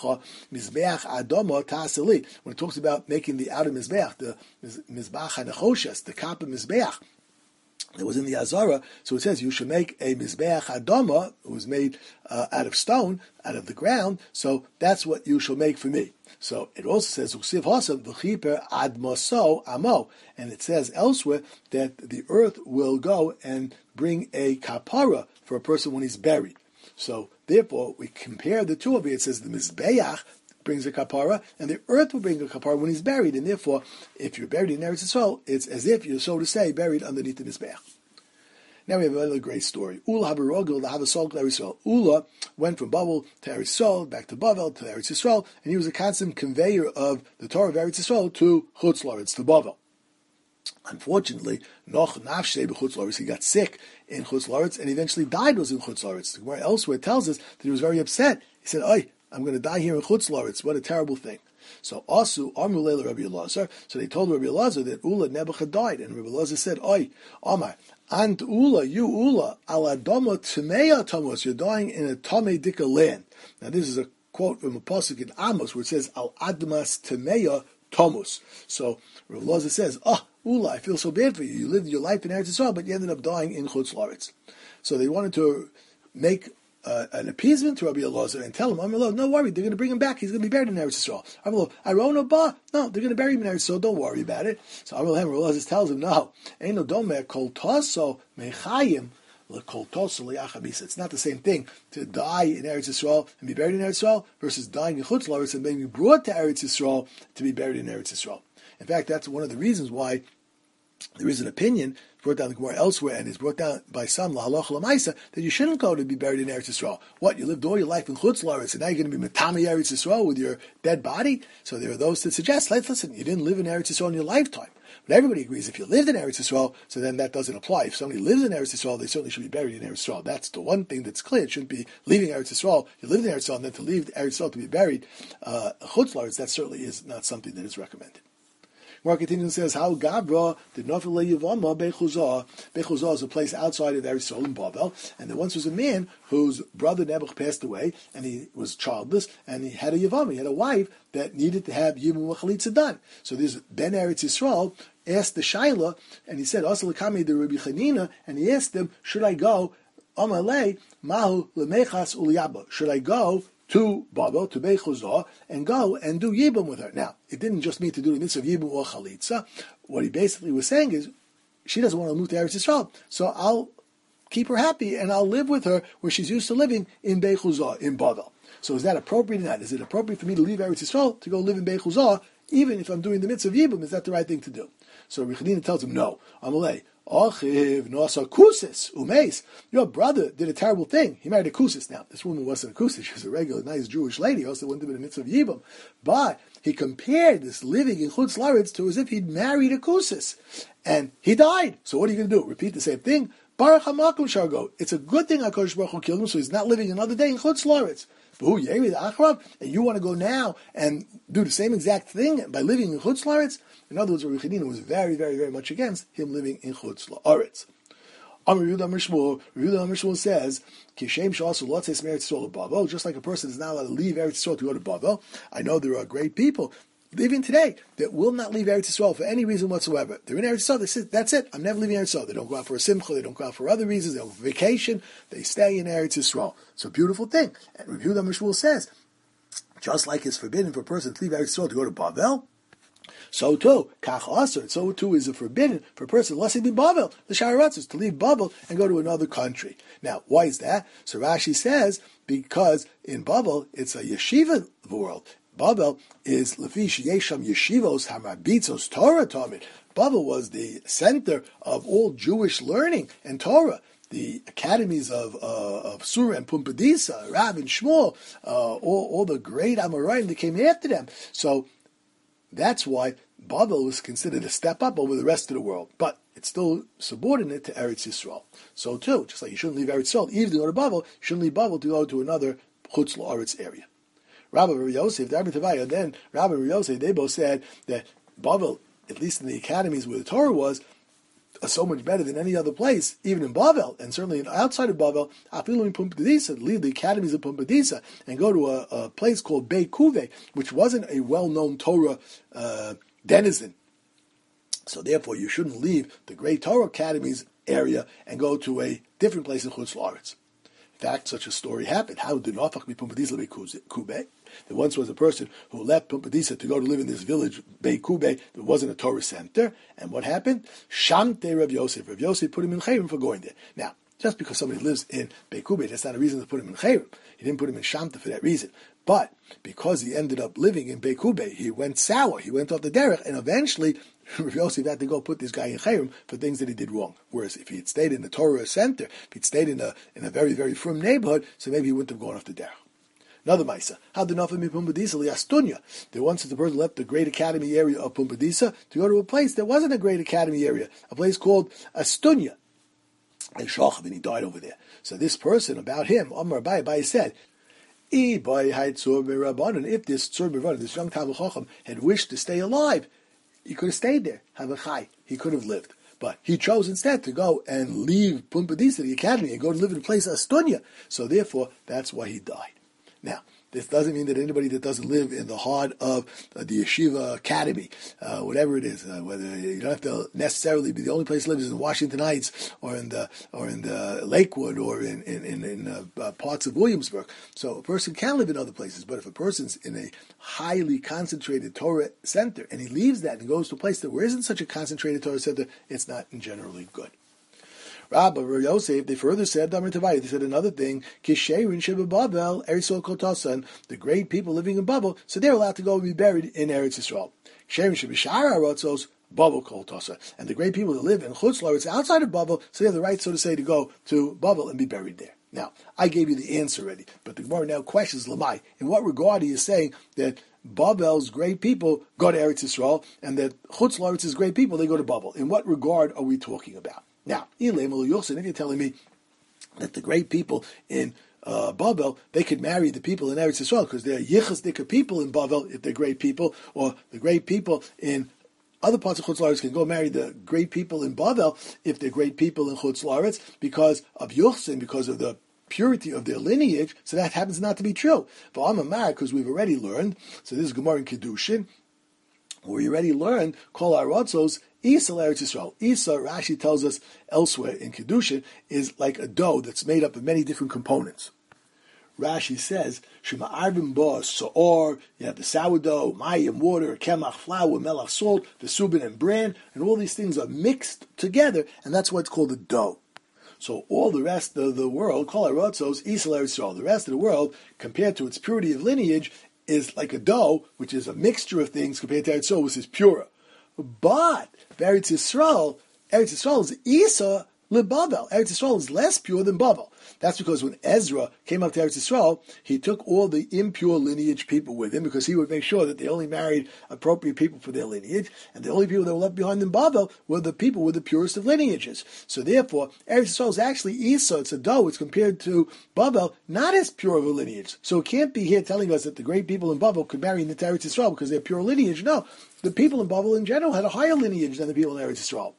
Mizbeach Adama Ta'aseli. When it talks about making the outer Mizbeach, the Mizbeach HaNechoshes, the Kappa Mizbeach, that was in the Azara, so it says you should make a Mizbeach Adama, it was made uh, out of stone, out of the ground, so that's what you shall make for me. So it also says, Uksiv Hasam, V'chiper Admoso Amo, and it says elsewhere that the earth will go and bring a kapara for a person when he's buried. So Therefore, we compare the two of it. It says the Mizbeach brings a kapara, and the earth will bring a kapara when he's buried. And therefore, if you're buried in Eretz Yisrael, it's as if you're, so to say, buried underneath the Mizbeach. Now we have another great story. Ula habarogel lahavasol Eretz Yisrael. Ula went from Babel to Eretz Yisrael, back to Bavel to Eretz Yisrael, and he was a constant conveyor of the Torah of Eretz Yisrael to Chutz Laretz, to Bavel. Unfortunately, Noch Nafshei b'Chutz Laretz, he got sick in Chutz Laretz, and eventually died was in Chutz Laretz. The Gemara elsewhere tells us that he was very upset. He said, "Oi, I'm going to die here in Chutz Laretz. What a terrible thing." So Asu Amrulei Rabbi Elazar. So they told Rabbi Elazar that Ula Nebuchad died, and Rabbi Elazar said, "Oi, Amar, and Ula, you Ula, al Adama Tmeya Tomos, you're dying in a Tomei Dika land." Now this is a quote from a pasuk in Amos where it says, "Al Admas Tmeya Tomos." So Rabbi Elazar says, "Oh, Ula, I feel so bad for you. You lived your life in Eretz Yisrael, but you ended up dying in Chutz Laretz." So they wanted to make Uh, an appeasement to Rabbi Elazar and tell him, "Amalov, no worry, they're going to bring him back. He's going to be buried in Eretz Yisrael." Amalov, Arona ba, no, they're going to bury him in Eretz Yisrael. Don't worry about it. So Amalov, Rabbi Elazar tells him, "No, Eino Domer Kol Toso Mechayim LeKol Toso LeYachabisa." It's not the same thing to die in Eretz Yisrael and be buried in Eretz Yisrael versus dying in Chutz Laretz and being brought to Eretz Yisrael to be buried in Eretz Yisrael. In fact, that's one of the reasons why there is an opinion brought down the Gemara elsewhere, and is brought down by some lahalacha lamaisa that you shouldn't go to be buried in Eretz Yisrael. What, you lived all your life in Chutz Laretz, and now you're going to be metami Eretz Yisrael with your dead body? So there are those that suggest, let's listen, you didn't live in Eretz Yisrael in your lifetime. But everybody agrees if you lived in Eretz Yisrael, so then that doesn't apply. If somebody lives in Eretz Yisrael, they certainly should be buried in Eretz Yisrael. That's the one thing that's clear. It shouldn't be leaving Eretz Yisrael. You lived in Eretz Yisrael, and then to leave Eretz Yisrael to be buried uh, Chutz Laretz, that certainly is not something that is recommended. Mark continues and says, "How Gabra did not feel Yavama Bechuzah. Bechuzah is a place outside of Eretz Yisrael in Babel, and there once was a man whose brother Nebuch passed away, and he was childless, and he had a Yavama, he had a wife that needed to have Yibum Chalitza done. So this Ben Eretz Yisrael asked the Shaila, and he said, Asal Kami de Rabbi Chanina, and he asked him, should I go Amalei Mahu Lemechas Uliyaba? Should I go to Babel, to Bechuzah, and go and do Yibum with her? Now, it didn't just mean to do the mitzvah of Yibum or Chalitza. What he basically was saying is, she doesn't want to move to Eretz Yisrael, so I'll keep her happy, and I'll live with her where she's used to living in Bechuzah, in Babel. So is that appropriate or not? Is it appropriate for me to leave Eretz Yisrael to go live in Bechuzah, even if I'm doing the mitzvah of Yibum? Is that the right thing to do? So Rechadina tells him, no. Amalei, Achiv Nasa Kusis Umeis. Your brother did a terrible thing. He married a Kusis. Now, this woman wasn't a Kusis. She was a regular, nice Jewish lady. Also wouldn't have been a mitzvah of Yibum. But he compared this living in Chutz Laretz to as if he'd married a Kusis. And he died. So what are you going to do? Repeat the same thing? Baruch HaMakom Shargo. It's a good thing HaKadosh Baruch Hu killed him, so he's not living another day in Chutz Laretz. And you want to go now and do the same exact thing by living in Chutz Laretz? In other words, Rabbi Chanina was very, very, very much against him living in Chutz Laretz. Amar Yehuda Amar Shmuel, Yehuda Amar Shmuel says, Kishem Shasu Lotzes Eretz Yisrael Bavel, just like a person is not allowed to leave Eretz Yisrael to go to Bavel. I know there are great people living today that will not leave Eretz Yisrael for any reason whatsoever. They're in Eretz Yisrael, they say, that's it, I'm never leaving Eretz Yisrael. They don't go out for a simcha, they don't go out for other reasons, they don't go for vacation, they stay in Eretz Yisrael. It's a beautiful thing. And Rabbi Yehuda Amar Shmuel says, just like it's forbidden for a person to leave Eretz Yisrael to go to Bavel, so too, Kach Aser, so too is it forbidden for a person, let's say, Bavel, the Sharatzis, to leave Bavel and go to another country. Now, why is that? So Rashi says, because in Bavel, it's a yeshiva world. Bavel is Lefish Yesham Yeshivos Hamabitzos Torah Talmud. Bavel was the center of all Jewish learning and Torah. The academies of uh, of Surah and Pumbedisa, Rav and Shmuel, uh, all, all the great Amoraim that came after them. So that's why Bavel was considered a step up over the rest of the world. But it's still subordinate to Eretz Yisrael. So too, just like you shouldn't leave Eretz Yisrael, even to go to Bavel, you shouldn't leave Bavel to go to another Chutz La'aretz area. Rabbi Yosef, then Rabbi Yosef, they both said that Bavel, at least in the academies where the Torah was, are so much better than any other place, even in Bavel, and certainly outside of Bavel, Afilu in Pumbedisa, leave the academies of Pumbedisa and go to a, a place called Bei Kuve, which wasn't a well-known Torah uh, denizen. So therefore, you shouldn't leave the great Torah academies area and go to a different place in Chutz La'aretz. In fact, such a story happened. How did Nafach be Pumbedisa Bei Kuve? There once was a person who left Pumbedisa to go to live in this village, Bei Kube, that wasn't a Torah center. And what happened? Shamte Rav Yosef. Rav Yosef put him in Chayrim for going there. Now, Just because somebody lives in Beikube, that's not a reason to put him in Chayrim. He didn't put him in Shamta for that reason. But because he ended up living in Beikube, he went sour, he went off the derech, and eventually Rav Yosef had to go put this guy in Chayrim for things that he did wrong. Whereas if he had stayed in the Torah center, if he'd stayed in a in a very, very frum neighborhood, so maybe he wouldn't have gone off the derech. Another Maisa. How did Nafim Pumbedisa liastunya? There once the person left the great academy area of Pumbedisa to go to a place that wasn't a great academy area, a place called Astunya. And Shachab, and he died over there. So this person, about him, Amar Abai, Abai said, if this Tzur B'Rabbanan, this young Talmid Chacham, had wished to stay alive, he could have stayed there, have a chai, he could have lived. But he chose instead to go and leave Pumbedisa, the academy, and go to live in a place Astunya. So therefore, that's why he died. Now, this doesn't mean that anybody that doesn't live in the heart of uh, the yeshiva academy, uh, whatever it is, uh, whether you don't have to necessarily be the only place to live is in Washington Heights or in the or in the Lakewood or in in, in, in uh, uh, parts of Williamsburg. So a person can live in other places, but if a person's in a highly concentrated Torah center and he leaves that and goes to a place that where isn't such a concentrated Torah center, it's not generally good. Rabbi Yosef, they further said, they said another thing, Kisherin Sheba Babel, Eretz Kotasan, the great people living in Babel, so they're allowed to go and be buried in Eretz Yisrael. Kisherin Sheba Shara Ratzos, Babel Kotasan. And the great people that live in Chutz La'aretz outside of Babel, so they have the right, so to say, to go to Babel and be buried there. Now, I gave you the answer already, but the Gemara now questions Lamai. In what regard he is saying that Babel's great people go to Eretz Yisrael, and that Chutz La'aretz's great people, they go to Babel. In what regard are we talking about? Now, if you're telling me that the great people in uh, Babel, they could marry the people in Eretz Yisrael because they're yichasdika people in Babel if they're great people, or the great people in other parts of Chutz La'aretz can go marry the great people in Babel if they're great people in Chutz La'aretz because of Yuchsin, because of the purity of their lineage, so that happens not to be true. But I'm a mar, because we've already learned, so this is Gemara in Kedushin, where we already learned, Kol Haratzos, Isa Eretz Yisrael. Isa, Rashi tells us elsewhere in Kedushin, is like a dough that's made up of many different components. Rashi says, Shema Arvim Bo, So'or, you have the sourdough, mayim, water, kemach, flour, melach, salt, the subin and bran, and all these things are mixed together, and that's why it's called a dough. So all the rest of the world, Kol Haratzos, Isa Eretz Yisrael, the rest of the world, compared to its purity of lineage, is like a dough, which is a mixture of things compared to Eretz Yisrael, which is purer. But Eretz Yisrael, Eretz Yisrael is Isa leBabel. Eretz Yisrael is less pure than Babel. That's because when Ezra came up to Eretz Yisrael, he took all the impure lineage people with him because he would make sure that they only married appropriate people for their lineage, and the only people that were left behind in Babel were the people with the purest of lineages. So therefore, Eretz Yisrael is actually Isa, it's a dough, it's compared to Babel, not as pure of a lineage. So it can't be here telling us that the great people in Babel could marry into Eretz Yisrael because they're pure lineage. No, the people in Babel in general had a higher lineage than the people in Eretz Yisrael.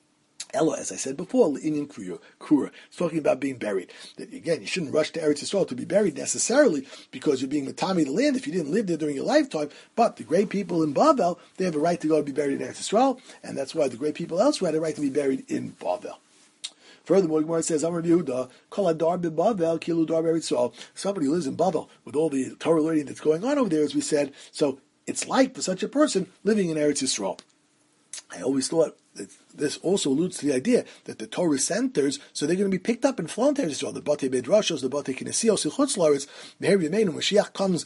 Ella, as I said before, Indian Kura, it's talking about being buried. That again, you shouldn't rush to Eretz Yisrael to be buried necessarily because you're being Matami the land if you didn't live there during your lifetime. But the great people in Babel, they have a right to go to be buried in Eretz Yisrael, and that's why the great people elsewhere had a right to be buried in Babel. Furthermore, Gemara says, Amar Yehuda, Kol Adar b'Babel, Kilu Dar Eretz Yisrael. Somebody who lives in Babel with all the Torah learning that's going on over there, as we said, so it's like for such a person living in Eretz Yisrael. I always thought that this also alludes to the idea that the Torah centers, so they're going to be picked up and flown to Israel. The Batei Bedrashos, the Batei Kinesios, the Chutz La'aretz, Meher B'Yameinu, Mashiach comes,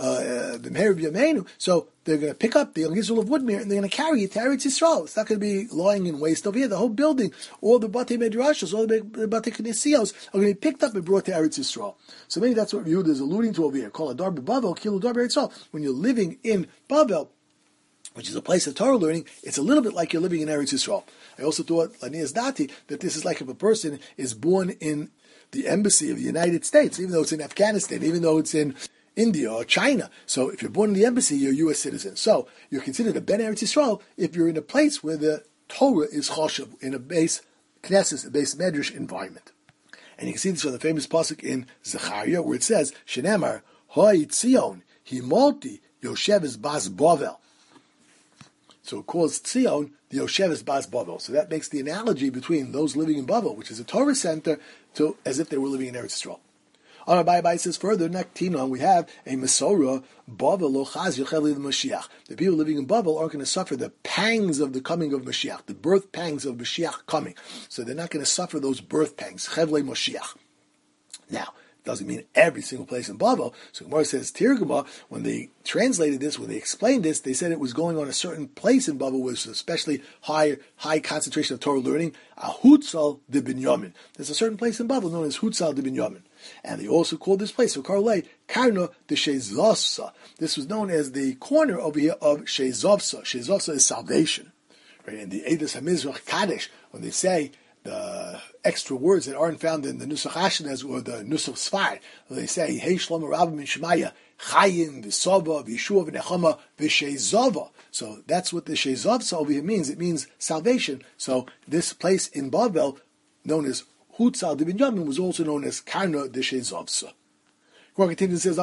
uh, the Meher B'Yameinu, so they're going to pick up the young Israel of Woodmere and they're going to carry it to Eretz Yisrael. It's not going to be lying in waste over here. The whole building, all the Batei Bedrashos, all the Batei Kinesios are going to be picked up and brought to Eretz Yisrael. So maybe that's what Yehuda is alluding to over here. Call Adar B'Bavel, Kilu Dar Eretz Yisrael. When you're living in Babel, which is a place of Torah learning, it's a little bit like you're living in Eretz Yisrael. I also thought, Lanias Dati, that this is like if a person is born in the embassy of the United States, even though it's in Afghanistan, even though it's in India or China. So if you're born in the embassy, you're a U S citizen. So you're considered a Ben Eretz Yisrael if you're in a place where the Torah is choshev, in a base Knesset, a base Medrash environment. And you can see this from the famous pasuk in Zechariah, where it says, Shenemar, Hoi Tzion, Himolti, Yosheves Bas Bovel. So it calls Tzion the Yosheves Bas Babel. So that makes the analogy between those living in Babel, which is a Torah center, to as if they were living in Eretz Yisrael. Our Abai says further, Naktina, we have a Masorah, Bavel lo chaz yochel the Mashiach. The people living in Bavel aren't going to suffer the pangs of the coming of Mashiach, the birth pangs of Mashiach coming. So they're not going to suffer those birth pangs. Chevle Mashiach. Now, doesn't mean every single place in Bavel. So Gemara says, Tirguma, when they translated this, when they explained this, they said it was going on a certain place in Bavel with especially high high concentration of Torah learning, a Hutzal de Binyamin. There's a certain place in Bavel known as Hutzal de Binyamin. And they also called this place, so Karle, Karna de Shezovsa. This was known as the corner over here of Shezovsa. Shezovsa is salvation. Right? In the Eidos HaMizrach Kadesh, when they say the extra words that aren't found in the Nusach Ashnaz or the Nusach Sfar, they say, Hey Shlomo Rabbi Min Shemaya, Chayim, V'Sova, V'Yeshua, V'Nechama, V'Shezova. So that's what the Shezovsa over here means. It means salvation. So this place in Bavel, known as Hutzal de Binyamin, was also known as Karna de Shezovsa. Gemara continues and says,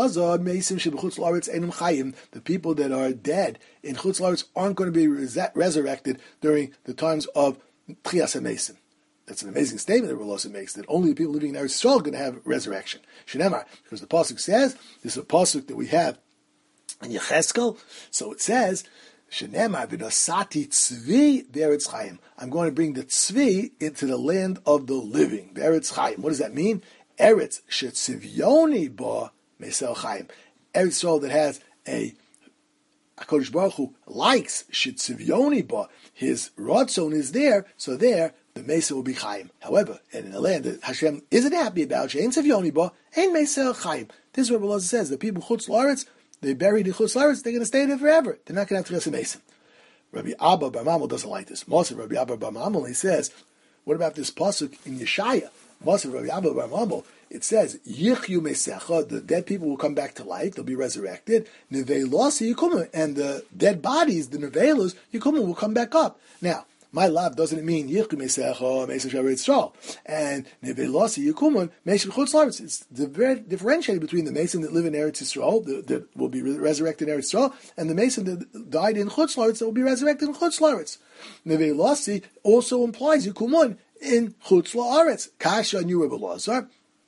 the people that are dead in Chutz La'aretz aren't going to be res- resurrected during the times of Tchias HaMesim. That's an amazing statement that Rav makes, that only the people living in Eretz Yisrael are going to have resurrection. Shenemar, because the Pasuk says, this is a Pasuk that we have in Yecheskel, so it says, Shenemar v'nosati tzvi be'eretz chayim. I'm going to bring the tzvi into the land of the living. Be'eretz chayim. What does that mean? Eretz shetziviyoni ba me'sel chayim. Eretz Yisrael that has a HaKadosh Baruch Hu likes shetziviyoni ba. His ratzon is there, so there the mesa will be chayim. However, in the land that Hashem isn't happy about, she'en tziviyoni ba, ein me'sel chayim. This is what Rabbi says. The people Chutz La'aretz, they buried in Chutz La'aretz, they're going to stay there forever. They're not going to have to get some Rabbi Abba Bar Mamel doesn't like this. Moshe Rabbi Abba Bar Mamel, he says, what about this pasuk in Yeshaya? Moshe Rabbi Abba Bar Mamel, it says, Yichyu Mesecha, the dead people will come back to life, they'll be resurrected. Neveilasi Yikumu, and the dead bodies, the Neveilus, Yikumu, will come back up. Now, my love doesn't mean Yichyu Mesecha, Mesecha Shavei Yisrael, and Neveilasi Yikumu, Mesecha Chutz La'aretz. It's differentiated between the Mason that live in Eretz Yisrael, that, that will be resurrected in Eretz Yisrael, and the Mason that died in Chutz La'aretz that will be resurrected in Chutz La'aretz. Neveilasi also implies Yikumun in Chutz La'aretz. Kasha and you, Rebbe Lazar.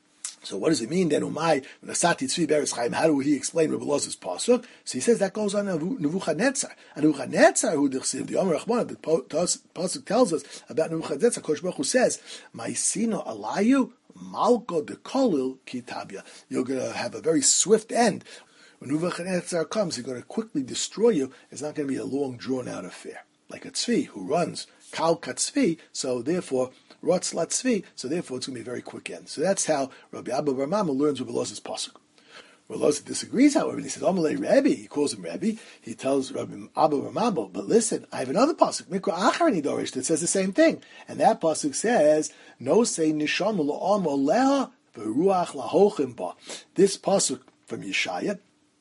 So what does it mean then? Umay Nasati Tzvi Be'eretz Chaim. How do he explain Rebbe Lazar's pasuk? So he says that goes on Nebuchadnezzar. And Nebuchadnezzar, who the the Omer Rachman, the pasuk tells us about Nebuchadnezzar. Kosh Baruch Hu says, "Ma'isino alayu malko de kolil kitabya." You're going to have a very swift end. When Nebuchadnezzar comes, he's going to quickly destroy you. It's not going to be a long, drawn-out affair. Like a tzvi who runs kal katzvi, so therefore Rotz Latzvi, so therefore it's going to be a very quick end. So that's how Rabbi Abba Bar Mamel learns Rabbi Elazar's pasuk. Rabbi Elazar disagrees, however, and he says, Amalei Rebbe, he calls him Rebbe, he tells Rabbi Abba Bar Mamel, but listen, I have another pasuk, Mikra Acharani Dorish, that says the same thing. And that pasuk says, No say Nisham La'am Oleha V'ruach Lahochim Ba. This pasuk from Yeshaya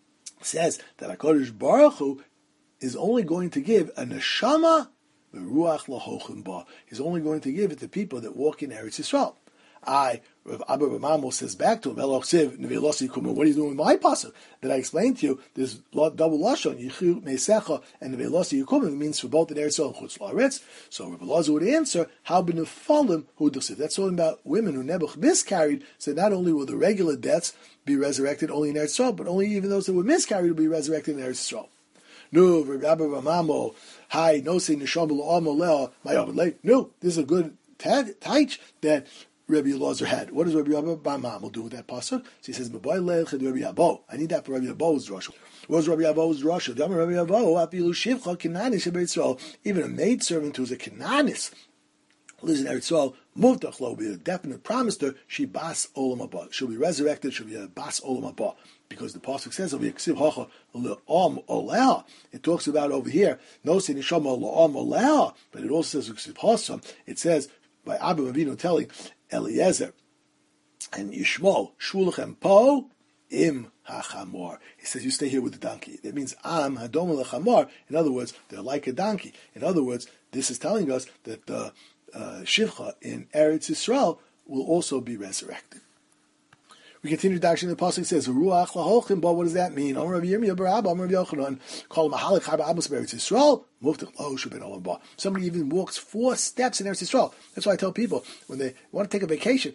says that HaKadosh Baruch Hu is only going to give a neshama Ruach lahochim ba. He's only going to give it to people that walk in Eretz Yisrael. I, Rav Abba Bar Mamel says back to him, Eloch Siv, Neveilasi Yikumu, what are you doing with my pasuk? That I explained to you, there's double lashon, Yichu Mesecha and Neveilasi Yikumu, it means for both in Eretz Yisrael and Chutz La'aretz. So Rav Elazar would answer, how b'nefalim hu d'chsiv. That's talking about women who never miscarried, so not only will the regular deaths be resurrected only in Eretz Yisrael, but only even those that were miscarried will be resurrected in Eretz Yisrael. No, Rabbi Abba Bar Mamel, hi, no say neshama la'am oleh, my Abba. No, this is a good taich that Rabbi Elazar had. What does Rabbi Abba Bar Mamel do with that pasuk? So he says, Rabbi Abba. I need that for Rabbi Abba's drasha. What was Rabbi Abba's drasha? Rabbi Abba, apilu shivcha kinanis Yisrael. Even a maid servant who's a kinanis lives in Eretz Yisrael, muvtach lo, be a definite promise to her, she bas olam haba. She'll be resurrected, she'll be a bas olam haba. Because the pasuk says over here, it talks about over here, no sin neshama la'am oleha, but it also says it says by Abba Avinu telling Eliezer and Yishmael, shvulchem po im hachamor. He says you stay here with the donkey. That means am hadom lechamor. In other words, they're like a donkey. In other words, this is telling us that the uh, shivcha in Eretz Yisrael will also be resurrected. We continue to actually the pasuk says ruach lahochim, but what does that mean? Amar Rabbi Yirmiyah bar Abba, Amar Rabbi Yochanan, call mahalik chayba Abbas Eretz Yisrael, muftach lo shubin olam ba. Somebody even walks four steps in Eretz Yisrael. That's why I tell people when they want to take a vacation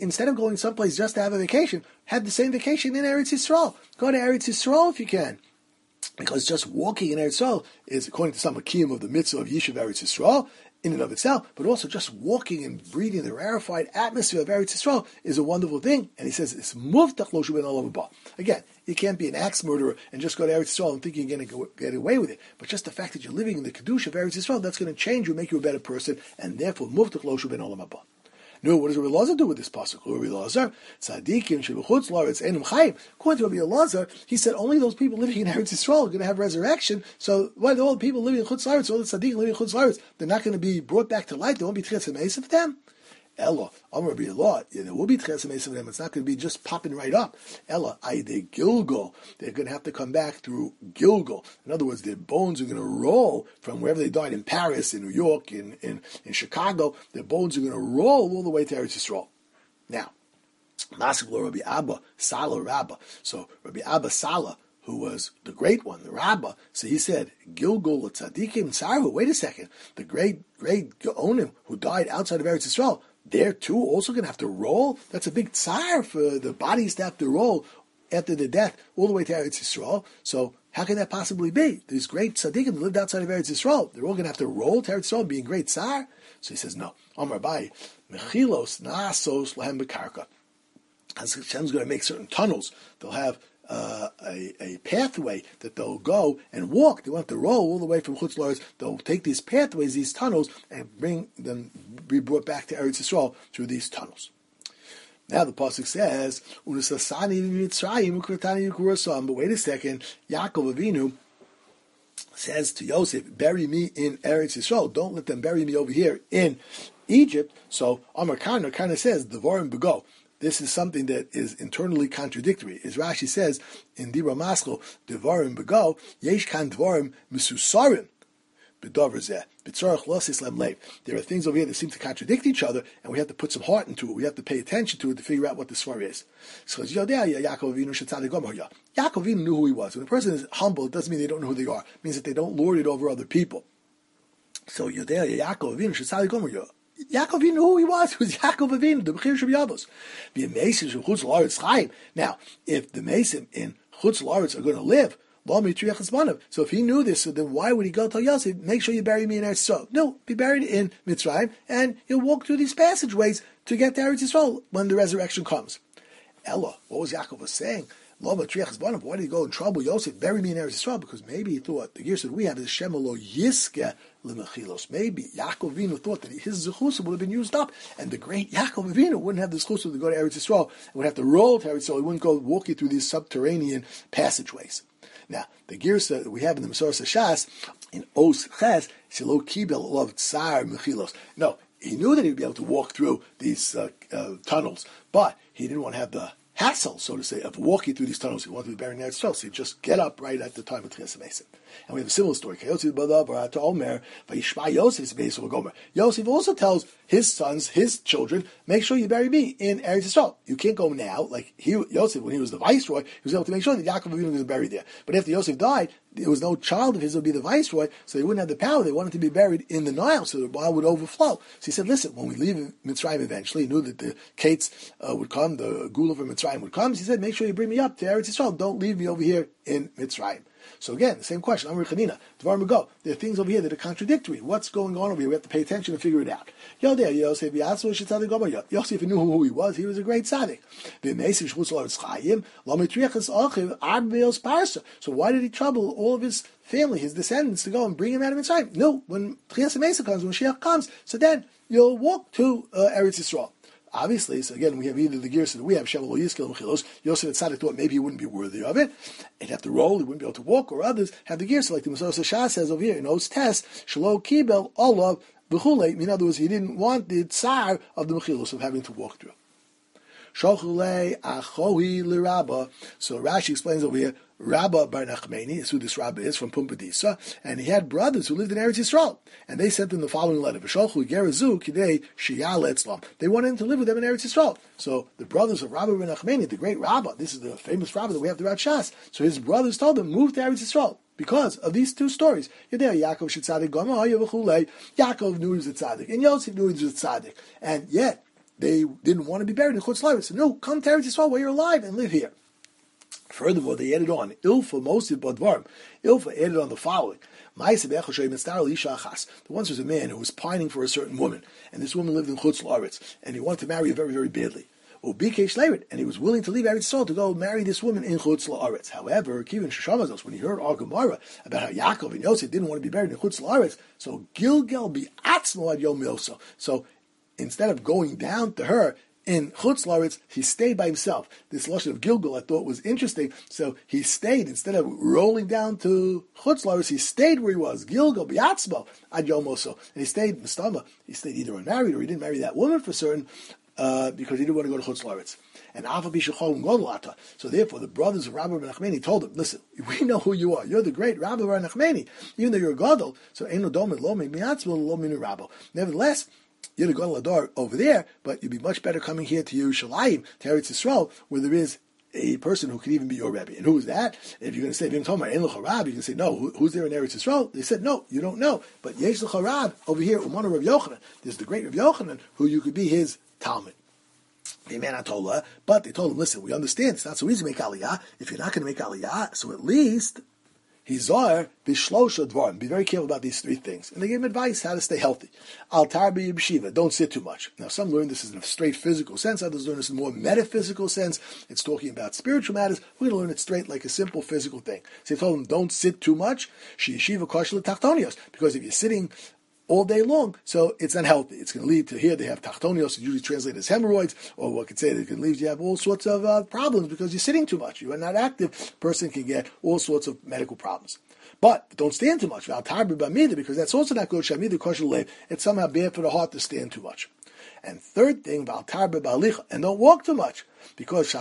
instead of going someplace just to have a vacation, have the same vacation in Eretz Yisrael. Go to Eretz Yisrael if you can. Because just walking in Eretz Yisrael is, according to some Akim of the mitzvah of Yishuv Eretz Yisrael, in and of itself, but also just walking and breathing the rarefied atmosphere of Eretz Yisrael is a wonderful thing. And he says, it's muftach lo shuben olav haba. Again, you can't be an axe murderer and just go to Eretz Yisrael and think you're going to get away with it. But just the fact that you're living in the Kedusha of Eretz Yisrael, that's going to change you, make you a better person, and therefore muftach lo shuben olav haba. No, what does Rabbi Elazar do with this pasuk? Rabbi Elazar, tzadikim shebechutz la'aretz einum chayim. According to Rabbi Elazar, he said only those people living in Eretz Yisrael are going to have resurrection. So, why all the people living in Chutz La'aretz, all the tzadikim living in Chutz La'aretz, they're not going to be brought back to life. There won't be tchias ha'meis for them. Ella, Amar Rabbi Elazar, there will be tchias ha'meis for them. It's not going to be just popping right up. Ella, ayde Gilgal. They're going to have to come back through Gilgal. In other words, their bones are going to roll from wherever they died in Paris, in New York, in in, in Chicago. Their bones are going to roll all the way to Eretz Yisrael. Now, Masik Rabbi Abba, Salah Rabba. So Rabbi Abba Salah, who was the great one, the Rabbah, so he said, Gilgal Tzadikim Sarhu. Wait a second. The great, great Geonim who died outside of Eretz Yisrael, they're too also going to have to roll? That's a big tsar for the bodies to have to roll after the death all the way to Eretz Yisrael. So how can that possibly be? These great tzaddikim that lived outside of Eretz Yisrael, they're all going to have to roll to Eretz Yisrael being great tsar? So he says, no. Amar Bai, Mechilos Naasos Lahem Bekarka. Hashem's going to make certain tunnels. They'll have uh, a, a pathway that they'll go and walk. They won't have to roll all the way from Chutz La'aretz. They'll take these pathways, these tunnels, and bring them, be brought back to Eretz Yisrael through these tunnels. Now the pasuk says, but wait a second, Yaakov Avinu says to Yosef, bury me in Eretz Yisrael. Don't let them bury me over here in Egypt. So Amar Kana kind of says, Devarim Bego. This is something that is internally contradictory. As Rashi says in Dibra Maskal, Devarim Bego, Yesh Kan Devarim Mesusarim. There are things over here that seem to contradict each other, and we have to put some heart into it. We have to pay attention to it to figure out what the svar is. So Yaakov Avinu knew who he was. When a person is humble, it doesn't mean they don't know who they are. It means that they don't lord it over other people. So Yaakov Avinu Yaakov Avinu knew who he was. It was Yaakov Avinu, the Bechir Shabbat Yavos. Now, if the Mesim in Chutz La'aretz are going to live, so if he knew this, so then why would he go tell Yosef, make sure you bury me in Eretz Yisrael? No, be buried in Mitzrayim, and you'll walk through these passageways to get to Eretz Yisrael when the resurrection comes. Ella, what was Yaakov was saying? Why did he go in trouble? Yosef, bury me in Eretz Yisrael, because maybe he thought, the gears that we have is Shem lo yiske l'mechilos. Maybe Yaakov Avinu thought that his zechusa would have been used up, and the great Yaakov Avinu wouldn't have the zechusa to go to Eretz Yisrael, and would have to roll to Eretz Yisrael. He wouldn't go walking through these subterranean passageways. Now, the girsa that we have in the Masorah Shas, in Os Ches, Shelo Kibel Olav Tsar Mechilos. No, he knew that he'd be able to walk through these uh, uh, tunnels, but he didn't want to have the hassle, so to say, of walking through these tunnels. He wanted to be buried in Eretz Yisrael, so he'd just get up right at the time of Tchias HaMesim. And we have a similar story. Yosef also tells his sons, his children, make sure you bury me in Eretz Yisrael. You can't go now. Like he, Yosef, when he was the viceroy, he was able to make sure that Yaakov Avinu was buried there. But after Yosef died, there was no child of his who would be the viceroy, so they wouldn't have the power. They wanted to be buried in the Nile, so the Nile would overflow. So he said, listen, when we leave Mitzrayim eventually, he knew that the Kates uh, would come, the Gula from Mitzrayim would come. So he said, make sure you bring me up to Eretz Yisrael. Don't leave me over here in Mitzrayim. So again, the same question. Amar Chanina, Devarim Bego. There are things over here that are contradictory. What's going on over here? We have to pay attention and figure it out. Yosef Yosef knew who he was. He was a great tzaddik. So why did he trouble all of his family, his descendants, to go and bring him out of Mitzrayim? No, when Tchias HaMesim comes, when Mashiach comes, so then you'll walk to uh, Eretz Yisrael. Obviously, so again, we have either the gears that we have, Shem lo yiskel l'mechilos. Yosef Tzaddik thought maybe he wouldn't be worthy of it. He'd have to roll, he wouldn't be able to walk, or others have the gears, like the Masorah Shas says over here, in Os Tes, Shelo Kibel Olav B'chulei. In other words, he didn't want the tsar of the mechilos, of having to walk through. Sholchulei achohi l'Rabba. So Rashi explains over here, Rabba Bar Nachmani is who this Rabba is, from Pumpadisa, and he had brothers who lived in Eretz Yisrael, and they sent him the following letter: V'sholchu Gerazu Kidei Shiyal Etzlam. They wanted him to live with them in Eretz Yisrael. So the brothers of Rabba Bar Nachmani, the great Rabba, this is the famous Rabba that we have throughout Shas. So his brothers told him, move to Eretz Yisrael, because of these two stories. Yaakov Yaakov knew he was a tzaddik, and Yosef knew he was a tzaddik, and yet they didn't want to be buried in Chutz La'aretz. So no, come to Eretz Yisrael while you're alive and live here. Furthermore, they added on Ilfa Mosif Badvarim. Ilfa added on the following. The once was a man who was pining for a certain woman, and this woman lived in Chutz La'aretz, and he wanted to marry her very, very badly. And he was willing to leave Eretz Yisrael to go marry this woman in Chutz La'aretz. However, Kivin Sheshamazos, when he heard our Gemara about how Yaakov and Yosef didn't want to be buried in Chutz La'aretz, so Gilgal be Atzmo ad Yom Yoso. So instead of going down to her in Chutz La'aretz, he stayed by himself. This lashon of Gilgal I thought was interesting. So he stayed, instead of rolling down to Chutz La'aretz, he stayed where he was. Gilgal biatzmo ad Yom Yoso. And he stayed, Mistama, he stayed either unmarried or he didn't marry that woman for certain, uh, because he didn't want to go to Chutz La'aretz. And so therefore the brothers of Rabbi Ben Nachmani told him, listen, we know who you are. You're the great Rabbi Ben Nachmani, even though you're a gadol. So nevertheless, you're the Gadol Adar over there, but you'd be much better coming here to Yerushalayim, to Eretz Yisrael, where there is a person who could even be your Rebbe. And who is that? If you're going to say, Vim Tomar, Ein L'cha Rab, you can say, no, who, who's there in Eretz Yisrael? They said, no, you don't know. But Yesh L'cha Rab, over here, Umana Rav Yochanan, there's the great Rav Yochanan, who you could be his Talmud. But they told him, listen, we understand, it's not so easy to make Aliyah. If you're not going to make Aliyah, so at least, Hizar bishlosha dvarim. Be very careful about these three things. And they gave him advice how to stay healthy. Al tarbi b'shiva. Don't sit too much. Now, some learn this in a straight physical sense. Others learn this in a more metaphysical sense. It's talking about spiritual matters. We're going to learn it straight like a simple physical thing. So they told him, don't sit too much. She yeshiva kashla tachtonios. Because if you're sitting all day long, so it's unhealthy. It's going to lead to, here they have tachtonios, usually translated as hemorrhoids, or what could say that it can lead you to have all sorts of uh, problems because you're sitting too much. You are not active. Person can get all sorts of medical problems. But don't stand too much, because that's also not good. It's somehow bad for the heart to stand too much. And third thing, and don't walk too much, because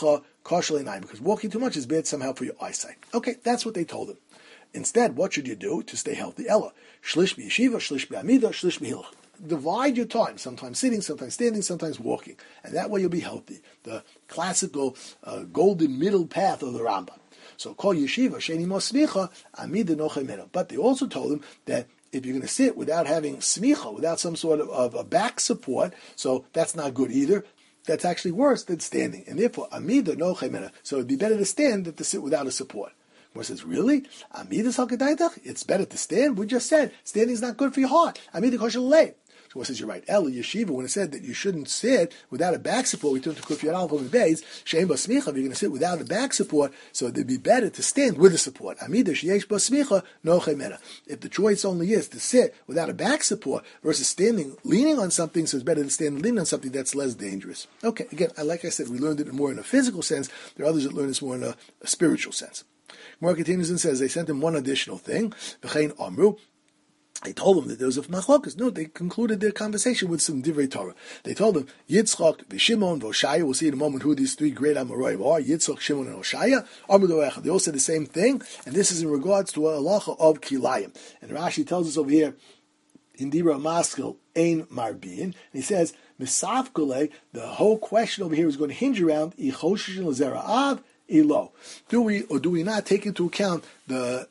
because walking too much is bad somehow for your eyesight. Okay, that's what they told him. Instead, what should you do to stay healthy? Ella, shlish b'yeshiva, shlish b'amida, shlish b'hilch. Divide your time, sometimes sitting, sometimes standing, sometimes walking. And that way you'll be healthy. The classical uh, golden middle path of the Rambam. So, call yeshiva, sheni mo smicha, amida noche meno. But they also told him that if you're going to sit without having smicha, without some sort of, of a back support, so that's not good either. That's actually worse than standing. And therefore, amida noche meno. So it'd be better to stand than to sit without a support. Gemara says, really? Amida salkadaitach? It's better to stand? We just said, standing is not good for your heart. Amida koshel lei. So Gemara says, you're right. El Yeshiva, when it said that you shouldn't sit without a back support, we took to Kufiyat Alpha and Beis, Shein Basmicha, if you're going to sit without a back support, so it'd be better to stand with a support. Amida Sheyesh Basmicha, no Chemena. If the choice only is to sit without a back support versus standing, leaning on something, so it's better to stand leaning on something that's less dangerous. Okay, again, like I said, we learned it more in a physical sense. There are others that learn this more in a, a spiritual sense. Gemara continues and says they sent him one additional thing. V'chein amru. They told him that there was a machlokas. No, they concluded their conversation with some divrei Torah. They told him Yitzchak, V'Shimon, V'Oshaya. We'll see in a moment who these three great Amoraim are. Yitzchak, Shimon, and Oshaya. Amru do'echa. They all said the same thing, and this is in regards to a halacha of kilayim. And Rashi tells us over here in Dibra Maskil Ein Marbin, and he says Misafkule. The whole question over here is going to hinge around Ichoshishin L'Zera'av. Elo. Do we or do we not take into account the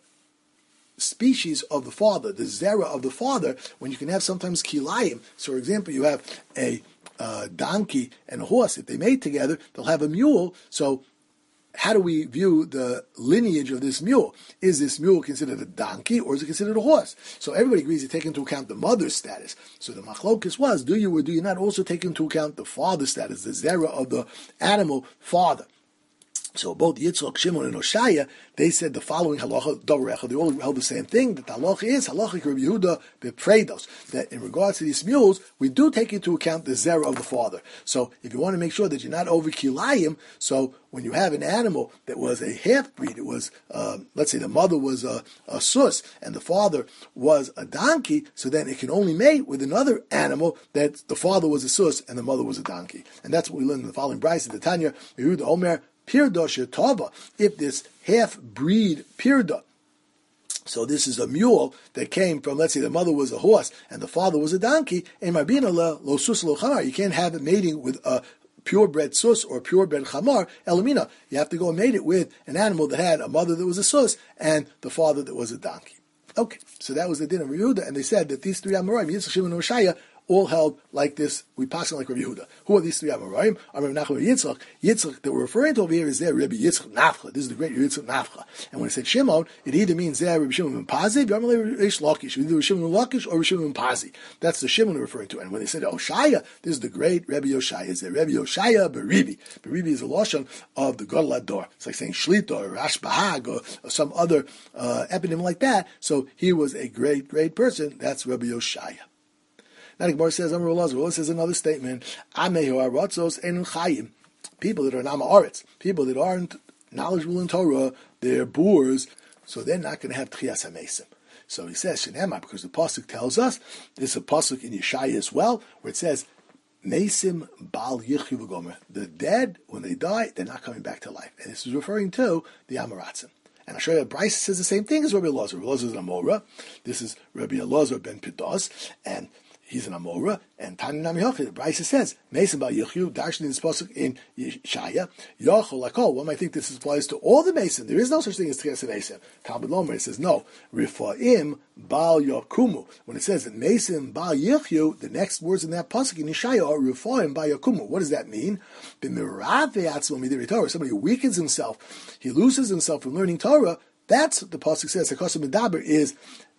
species of the father, the zera of the father, when you can have sometimes kilayim? So, for example, you have a uh, donkey and a horse. If they mate together, they'll have a mule. So, how do we view the lineage of this mule? Is this mule considered a donkey or is it considered a horse? So everybody agrees to take into account the mother's status. So the machlokus was, do you or do you not also take into account the father's status, the zera of the animal father? So both Yitzchak, Shimon, and Oshaya, they said the following halacha darecha. They all held the same thing. That the halacha is halacha Rabbi Yehuda bepredos. That in regards to these mules, we do take into account the zera of the father. So if you want to make sure that you're not over kilayim, so when you have an animal that was a half breed, it was um, let's say the mother was a, a sus and the father was a donkey. So then it can only mate with another animal that the father was a sus and the mother was a donkey. And that's what we learn in the following brayso. The Tanya Yehuda Omer. Pirda shetava, if this half-breed pirda, so this is a mule that came from, let's say the mother was a horse and the father was a donkey, and marbina lo sus lo chamar, you can't have it mating with a purebred sus or purebred chamar, elamina, you have to go and mate it with an animal that had a mother that was a sus and the father that was a donkey. Okay, so that was the din of Yehuda, and they said that these three Amoraim, Yitzchak, Shimon, and Oshaya, all held like this. We pass it like Rabbi Yehuda. Who are these three Amoraim? Rabbi Nachman Yitzchak. Yitzchak that we're referring to over here is there Rabbi Yitzchak Nafcha. This is the great Yitzchak Nafcha. And when it said Shimon, it either means there Rabbi Shimon ben Pazi, Rabbi Reish Lakish, either Rabbi Shimon ben Lakish or Rabbi Shimon ben Pazi. That's the Shimon we're referring to. And when they said Oshaya, this is the great Rabbi Yoshaya. Is there Rabbi Yoshaya Beribi? Beribi is a lashon of the Gadol Hador. It's like saying Shlita or Rash Bahag or, or some other uh, eponym like that. So he was a great, great person. That's Rabbi Yoshaya. Now the Gemara says, Amar Elazar says another statement, Amehu Aratzos Enun Chayim. People that are Nama Aretz, people that aren't knowledgeable in Torah, they're boors, so they're not going to have Tchias HaMesim. So he says, Shenema, because the Pasuk tells us, there's a Pasuk in Yeshaya as well, where it says, Mesim Bal Yichyu V'Gomer. The dead, when they die, they're not coming back to life. And this is referring to the Amoratzim. And I'll show you, Bryce says the same thing as Rabbi Elazar. Rabbi Elazar is an Amora. This is Rabbi Elazar ben Pidos, and he's an Amora, and Tani Nami Hochi, the Brisa says, Mesim Ba Yichyu, Darshan in this pasuk in Yeshaya, Yachol Lakol. One might think this applies to all the Mesim. There is no such thing as Tchias HaMesim. Talmud Lomer, it says, no, Rifaim Bal Yakumu. When it says that Mesim Bal Yichyu, the next words in that pasuk in Yeshaya are Rifaim Bal Yakumu. What does that mean? Somebody who weakens himself, he loses himself from learning Torah, that's what the pasuk says. The Kosim Medaber is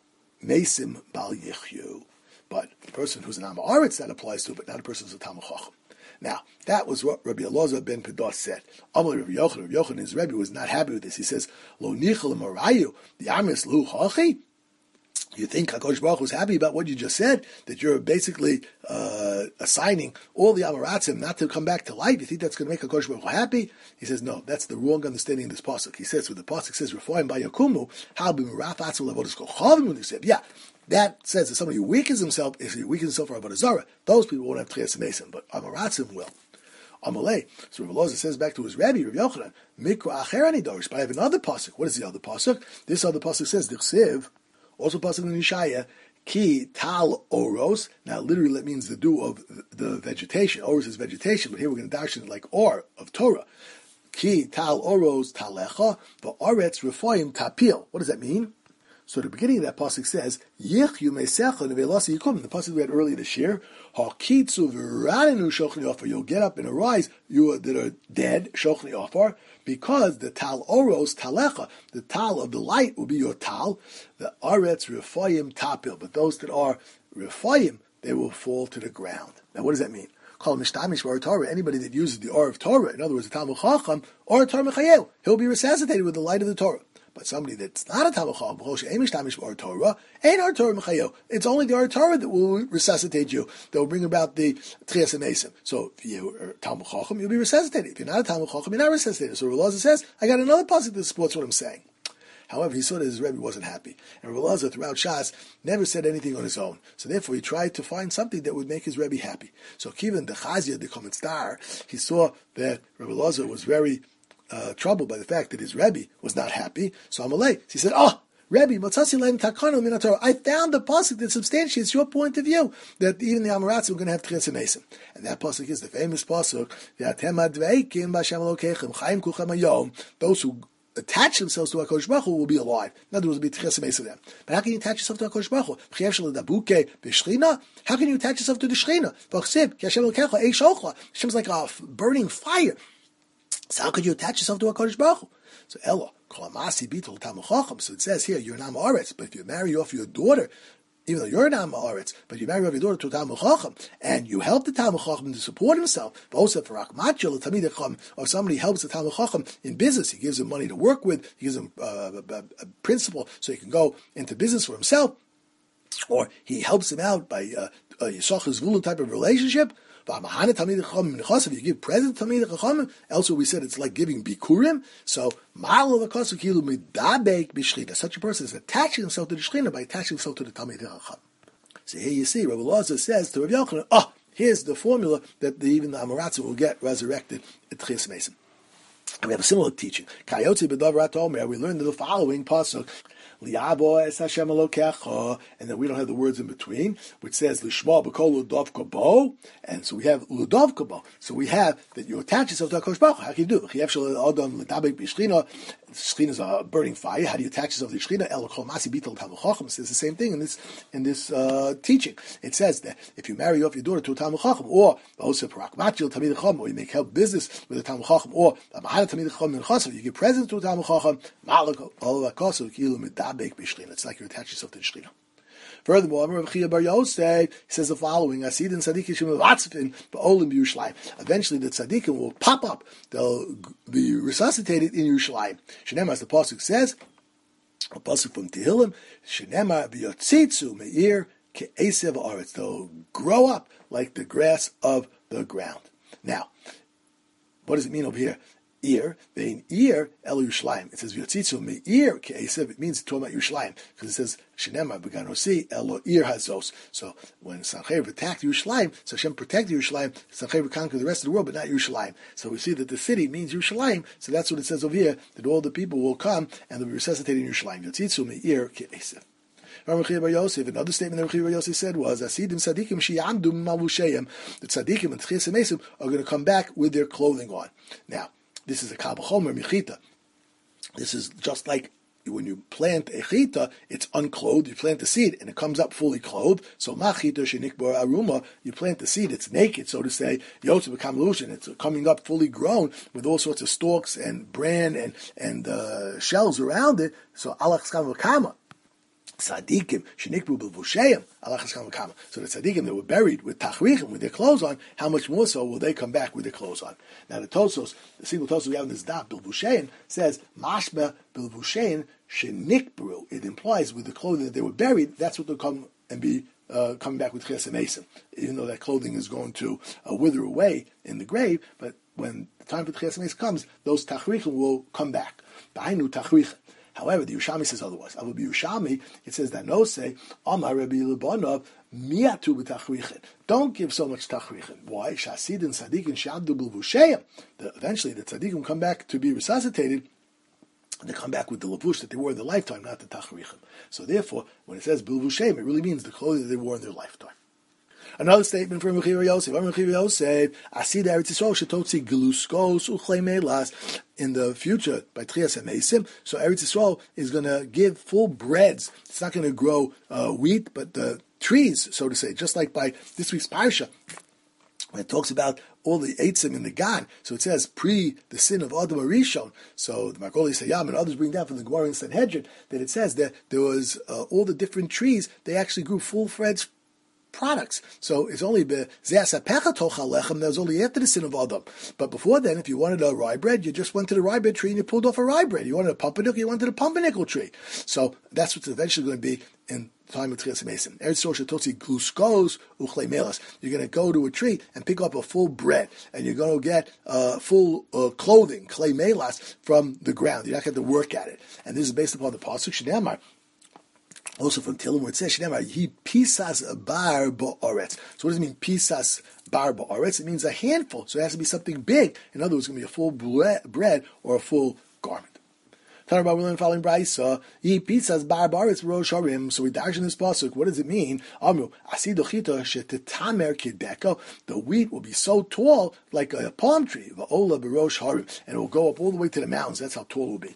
Mesim Bal Yichyu. But the person who's an Am Haaretz, that applies to, but not a person who's a Talmid Chacham. Now, that was what Rabbi Elazar ben Pedos said. Amalei Rabbi Yochanan, Rabbi Yochanan, his Rebbe, was not happy with this. He says, Lo nichel marayu, the Amis lu hachi. You think HaKadosh Baruch Hu was happy about what you just said? That you're basically uh, assigning all the Amoratzim not to come back to life? You think that's going to make HaKadosh Baruch Hu happy? He says, no, that's the wrong understanding of this pasuk. He says, when the pasuk says, Refoim by Yakumu, how be Meraf Atzim Levodas Kochavim, when he said, yeah, that says that somebody who weakens himself, if he weakens himself for Avodah Zarah, those people won't have Tchias HaMesim, but Amoratzim will. Amalei. So Rabbi Elazar says back to his Rebbe, Rabbi Yochanan, Mikra Acher Ani Dorish, but I have another pasuk. What is the other pasuk? This other pasuk says, Dichsiv, also pasuk in Yeshaya, Ki Tal Oros. Now literally that means the dew of the vegetation. Oros is vegetation, but here we're going to darshan it like Or, of Torah. Ki Tal Oros Talecha, V'Oretz Refoim Tapil. What does that mean? So the beginning of that pasuk says, Yich Yumesecha Nevelasi Yikum. The pasuk we had earlier this year, Hakitzu V'Ranenu Shochni Ofar. You'll get up and arise, you that are dead, Shochni Ofar, because the Tal Oros Talecha, the Tal of the light will be your Tal, the Aretz Refoim Tapil. But those that are Refoim, they will fall to the ground. Now what does that mean? Call Mishtamish or Torah. Anybody that uses the Or of Torah, in other words, the Talmud Chacham, or Torah Mechayel, he'll be resuscitated with the light of the Torah. But somebody that's not a Talmud Chacham, or Torah, ain't our Torah Mechayel. It's only the Or Torah that will resuscitate you, that will bring about the Tchias HaMesim. So if you're Talmud Chacham, you'll be resuscitated. If you're not a Talmud Chacham, you're not resuscitated. So Rabbi Elazar says, I got another pasuk that supports what I'm saying. However, he saw that his Rebbe wasn't happy. And Rabbi Elazar, throughout Shas, never said anything on his own. So therefore, he tried to find something that would make his Rebbe happy. So Kivan the Chazia, the Komet Star, he saw that Rabbi Elazar was very uh, troubled by the fact that his Rebbe was not happy. So Amalei, he said, oh, Rebbe, Matzasi Lein Takanu Min HaTorah. I found the pasuk that substantiates your point of view, that even the Amoratzim are going to have Tchias HaMesim. And that pasuk is the famous pasuk, V'atem adveikim b'Hashem Elokeichem, Chaim Kuchem Hayom, those who attach themselves to HaKadosh Baruch Hu will be alive. In other words, will be Tchias HaMesim them. But how can you attach yourself to HaKadosh Baruch Hu? How can you attach yourself to the Shechina? Hashem's like a burning fire. So how could you attach yourself to HaKadosh Baruch Hu? So Ella, Kolamasi Bitol Talmud Chacham. So it says here, you're an Am Haaretz, but if you marry off your daughter, even though you're an Am Haaretz, but you marry off your daughter to a Talmud Chacham, and you help the Talmud Chacham to support himself, or somebody helps the Talmud Chacham in business, he gives him money to work with, he gives him uh, a, a, a principal so he can go into business for himself, or he helps him out by uh, a Yisachar Zvulun type of relationship. If you give presents to Talmidei Chachamim, elsewhere we said it's like giving bikurim. So, such a person is attaching himself to the Shechina by attaching himself to the Talmidei Chachamim. So here you see, Rabbi Elazar says to Rabbi Yochanan, oh, here's the formula that the, even the Amoratzim will get resurrected at Tchias HaMesim. And we have a similar teaching. We learned the following pasuk. And then we don't have the words in between, which says Lishma b'kol ludovka bo, and so we have ludovka bo. So we have that you attach yourself to HaKadosh Baruch Hu. How can you do it? Shechina is a burning fire. How do you attach yourself to the Shechina? El kol masi bitul Talmid Chacham says the same thing in this in this uh, teaching. It says that if you marry off your daughter to a Talmid Chacham, or or you make help business with a Talmid Chacham, or you give presents to a Talmid Chacham, it's like you attach yourself to the Shechina. Furthermore, Rav Chia Bar Yosef says the following: Asidin tzaddikim shematzifin ba'olim b'Yerushalayim. Eventually, the tzaddikim will pop up; they'll be resuscitated in Yerushalayim. Shenema, as the pasuk says, a pasuk from Tehillim, Shenema v'yotzitzu meir ke'esev haaretz. They'll grow up like the grass of the ground. Now, what does it mean over here? Ear, vein ear, el Yerushalayim. It says v'yotzitzu meir ke'esev. It means it's talking about Yerushalayim because it says Shenema b'ganosi elo ir hazos. So when Sancheir attacked Yerushalayim, so Hashem protected Yerushalayim. Sancheir conquered the rest of the world, but not Yerushalayim. So we see that the city means Yerushalayim. So that's what it says over here, that all the people will come and they'll be resuscitated in Yerushalayim. V'yotzitzu meir ke'esev. Another statement that Rav Chia Bar Yosef said was, "Asidim tzaddikim sheyamdu malvusheim." The tzaddikim and tchias emesim are going to come back with their clothing on. Now, this is a kal b'chomer michita. This is just like when you plant a chita, it's unclothed. You plant the seed, and it comes up fully clothed. So machita shenikbar aruma, you plant the seed, it's naked, so to say. Yotze b'kamlushin, it's coming up fully grown with all sorts of stalks and bran and and uh, shells around it. So alach skam v'kama. Tzadikim shenikbu b'vusheim alach skam v'kama. So the tzadikim that were buried with tachrichim, with their clothes on, how much more so will they come back with their clothes on? Now the Tosos, the single Tosos we have in this daf, b'vusheim, says mashma b'vusheim shenikbru. It implies with the clothing that they were buried, that's what they'll come and be uh, coming back with chesed mesim. Even though that clothing is going to uh, wither away in the grave, but when the time for chesed mesim comes, those tachrichim will come back. B'hainu tachrichim. However, the Yerushalmi says otherwise. Abu Yerushalmi, it says that no say, Amar Rabbi Lebanov, miatu b'tachrichin. Don't give so much tachrichin. Why? Shasidin tzadikin shabdu b'lvusheim. Eventually, the tzadikim come back to be resuscitated. And they come back with the lavush that they wore in their lifetime, not the tachrichin. So therefore, when it says b'lvusheim, it really means the clothing that they wore in their lifetime. Another statement from Rav Chia Bar Yosef. Rav Chia Bar Yosef, Asid Eretz Yisrael shetotzi gluskos uchlei melas. In the future, by Tchias HaMeisim, so Eretz Yisrael is going to give full breads. It's not going to grow uh, wheat, but the trees, so to say, just like by this week's Parsha, when it talks about all the Eitzim in the Gan. So it says, pre the sin of Adam Arishon. So the Makoli Sayam and others bring down from the Gemara in Sanhedrin that it says that there was uh, all the different trees, they actually grew full-fledged products. So it's only be there's only after the sin of Adam. But before then, if you wanted a rye bread, you just went to the rye bread tree and you pulled off a rye bread. You wanted a pumpernickel, you went to the pumpernickel tree. So that's what's eventually going to be in the time of Tchias HaMeisim. Eretz Yisrael shetotzi gluskos uchlei melas. You're going to go to a tree and pick up a full bread, and you're going to get uh, full uh, clothing, klei melas, from the ground. You're not going to have to work at it. And this is based upon the pasuk Shneimar. Also from Tehillim, where it says, "He pisas bar ba'aretz." So what does it mean, pisas bar ba'aretz? It means a handful. So it has to be something big. In other words, it's going to be a full bread or a full garment. Talking about we're following Brisa, he pizzas bar baritz rosh harim. So we dash in this pasuk. What does it mean? Amru asidochita shetetamer kidbeka. The wheat will be so tall like a palm tree. Va'ola berosh harim, and it will go up all the way to the mountains. That's how tall it will be.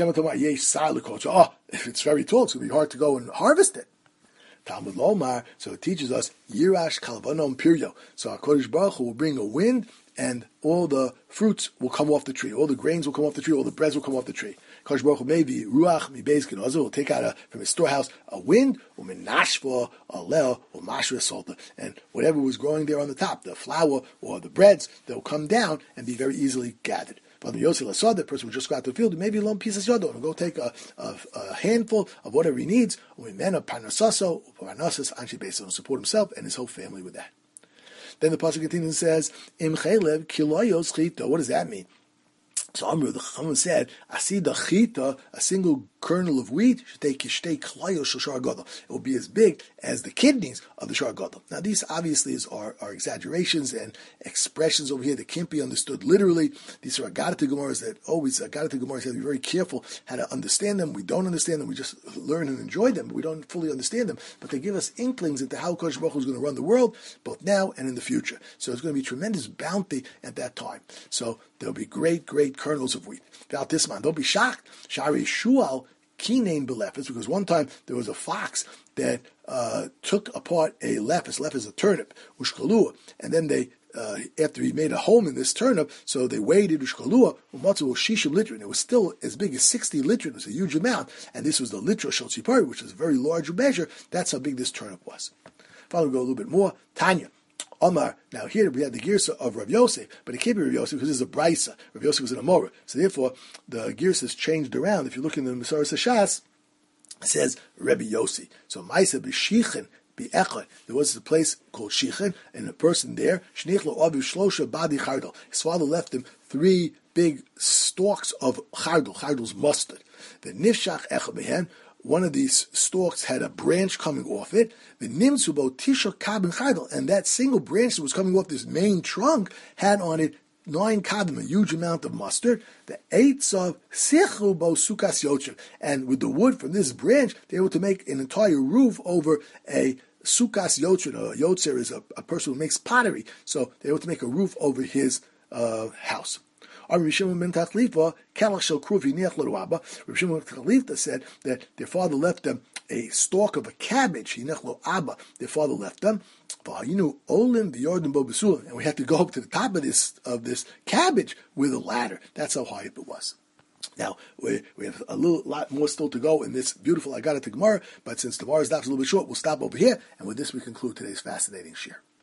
Oh, if it's very tall, it's going to be hard to go and harvest it. Talmud Lomar, so it teaches us Yirash Kalvanom Piryo. So HaKadosh Baruch Hu will bring a wind, and all the fruits will come off the tree. All the grains will come off the tree. All the breads will come off the tree. HaKadosh Baruch Hu maybe Ruach Mibeis Genazah will take out a, from his storehouse a wind, or Menashva, a lel, or Mashra Salta, and whatever was growing there on the top, the flour or the breads, they'll come down and be very easily gathered. But the Yosef Lasad, that person will just go out to the field and maybe a long piece of yado and go take a, a, a handful of whatever he needs, and support himself and his whole family with that. Then the pasuk continues and says, Im chelev kiloyos chita. What does that mean? So Amru, the Chachamim said, Asi the chita, a single kernel of wheat, it will be as big as the kidneys of the Shar Gadol. Now these obviously is, are, are exaggerations and expressions over here that can't be understood literally. These are Agadata Gemaras that always, Agadata Gemaras have to be very careful how to understand them. We don't understand them, we just learn and enjoy them, but we don't fully understand them. But they give us inklings into how Kodesh Baruch Hu is going to run the world, both now and in the future. So it's going to be tremendous bounty at that time. So there'll be great, great kernels of wheat. Without this man, don't be shocked. Shari Shual Kinain belefis, because one time there was a fox that uh, took apart a lefis. Lefis is a turnip, ushkalua, and then they, uh, after he made a home in this turnip, so they weighed it, ushkalua, umatzu shishim liter, and it was still as big as sixty liter. It was a huge amount, and this was the liter shel which is a very large measure. That's how big this turnip was. Finally, we'll go a little bit more. Tanya. Omar. Now here we have the girsa of Rav Yosef, but it can't be Rav Yosef because this is a brisa. Rav Yosef was an Amora, so therefore the girsa is changed around. If you look in the Masoras Hashas, it says Rebbe Yossi. So Maisa b'Shichin b'Echad. There was a place called Shichin, and a person there. Shniich lo aviv shlosha badi chardal. His father left him three big stalks of chardal. Chardal's mustard. The nifshach echad behen. One of these stalks had a branch coming off it. The nimsubo tisha kabin chardal, and that single branch that was coming off this main trunk had on it nine kabim, a huge amount of mustard. The eights of sichu bo sukas yocher, and with the wood from this branch, they were able to make an entire roof over a sukas yocher. A yotzer is a, a person who makes pottery, so they were able to make a roof over his uh, house. Rabbi Shimon ben Tachlifa, Kelach shel Kruv Yiniach l'Rabba. Rabbi Shimon ben Tachlifa said that their father left them a stalk of a cabbage. Yiniach l'Abba. Their father left them. You know, Olim v'Yordim bo b'Sulam, and we had to go up to the top of this of this cabbage with a ladder. That's how high up it was. Now we we have a little lot more still to go in this beautiful Agadah Gemara, but since tomorrow's daf is a little bit short, we'll stop over here, and with this we conclude today's fascinating share.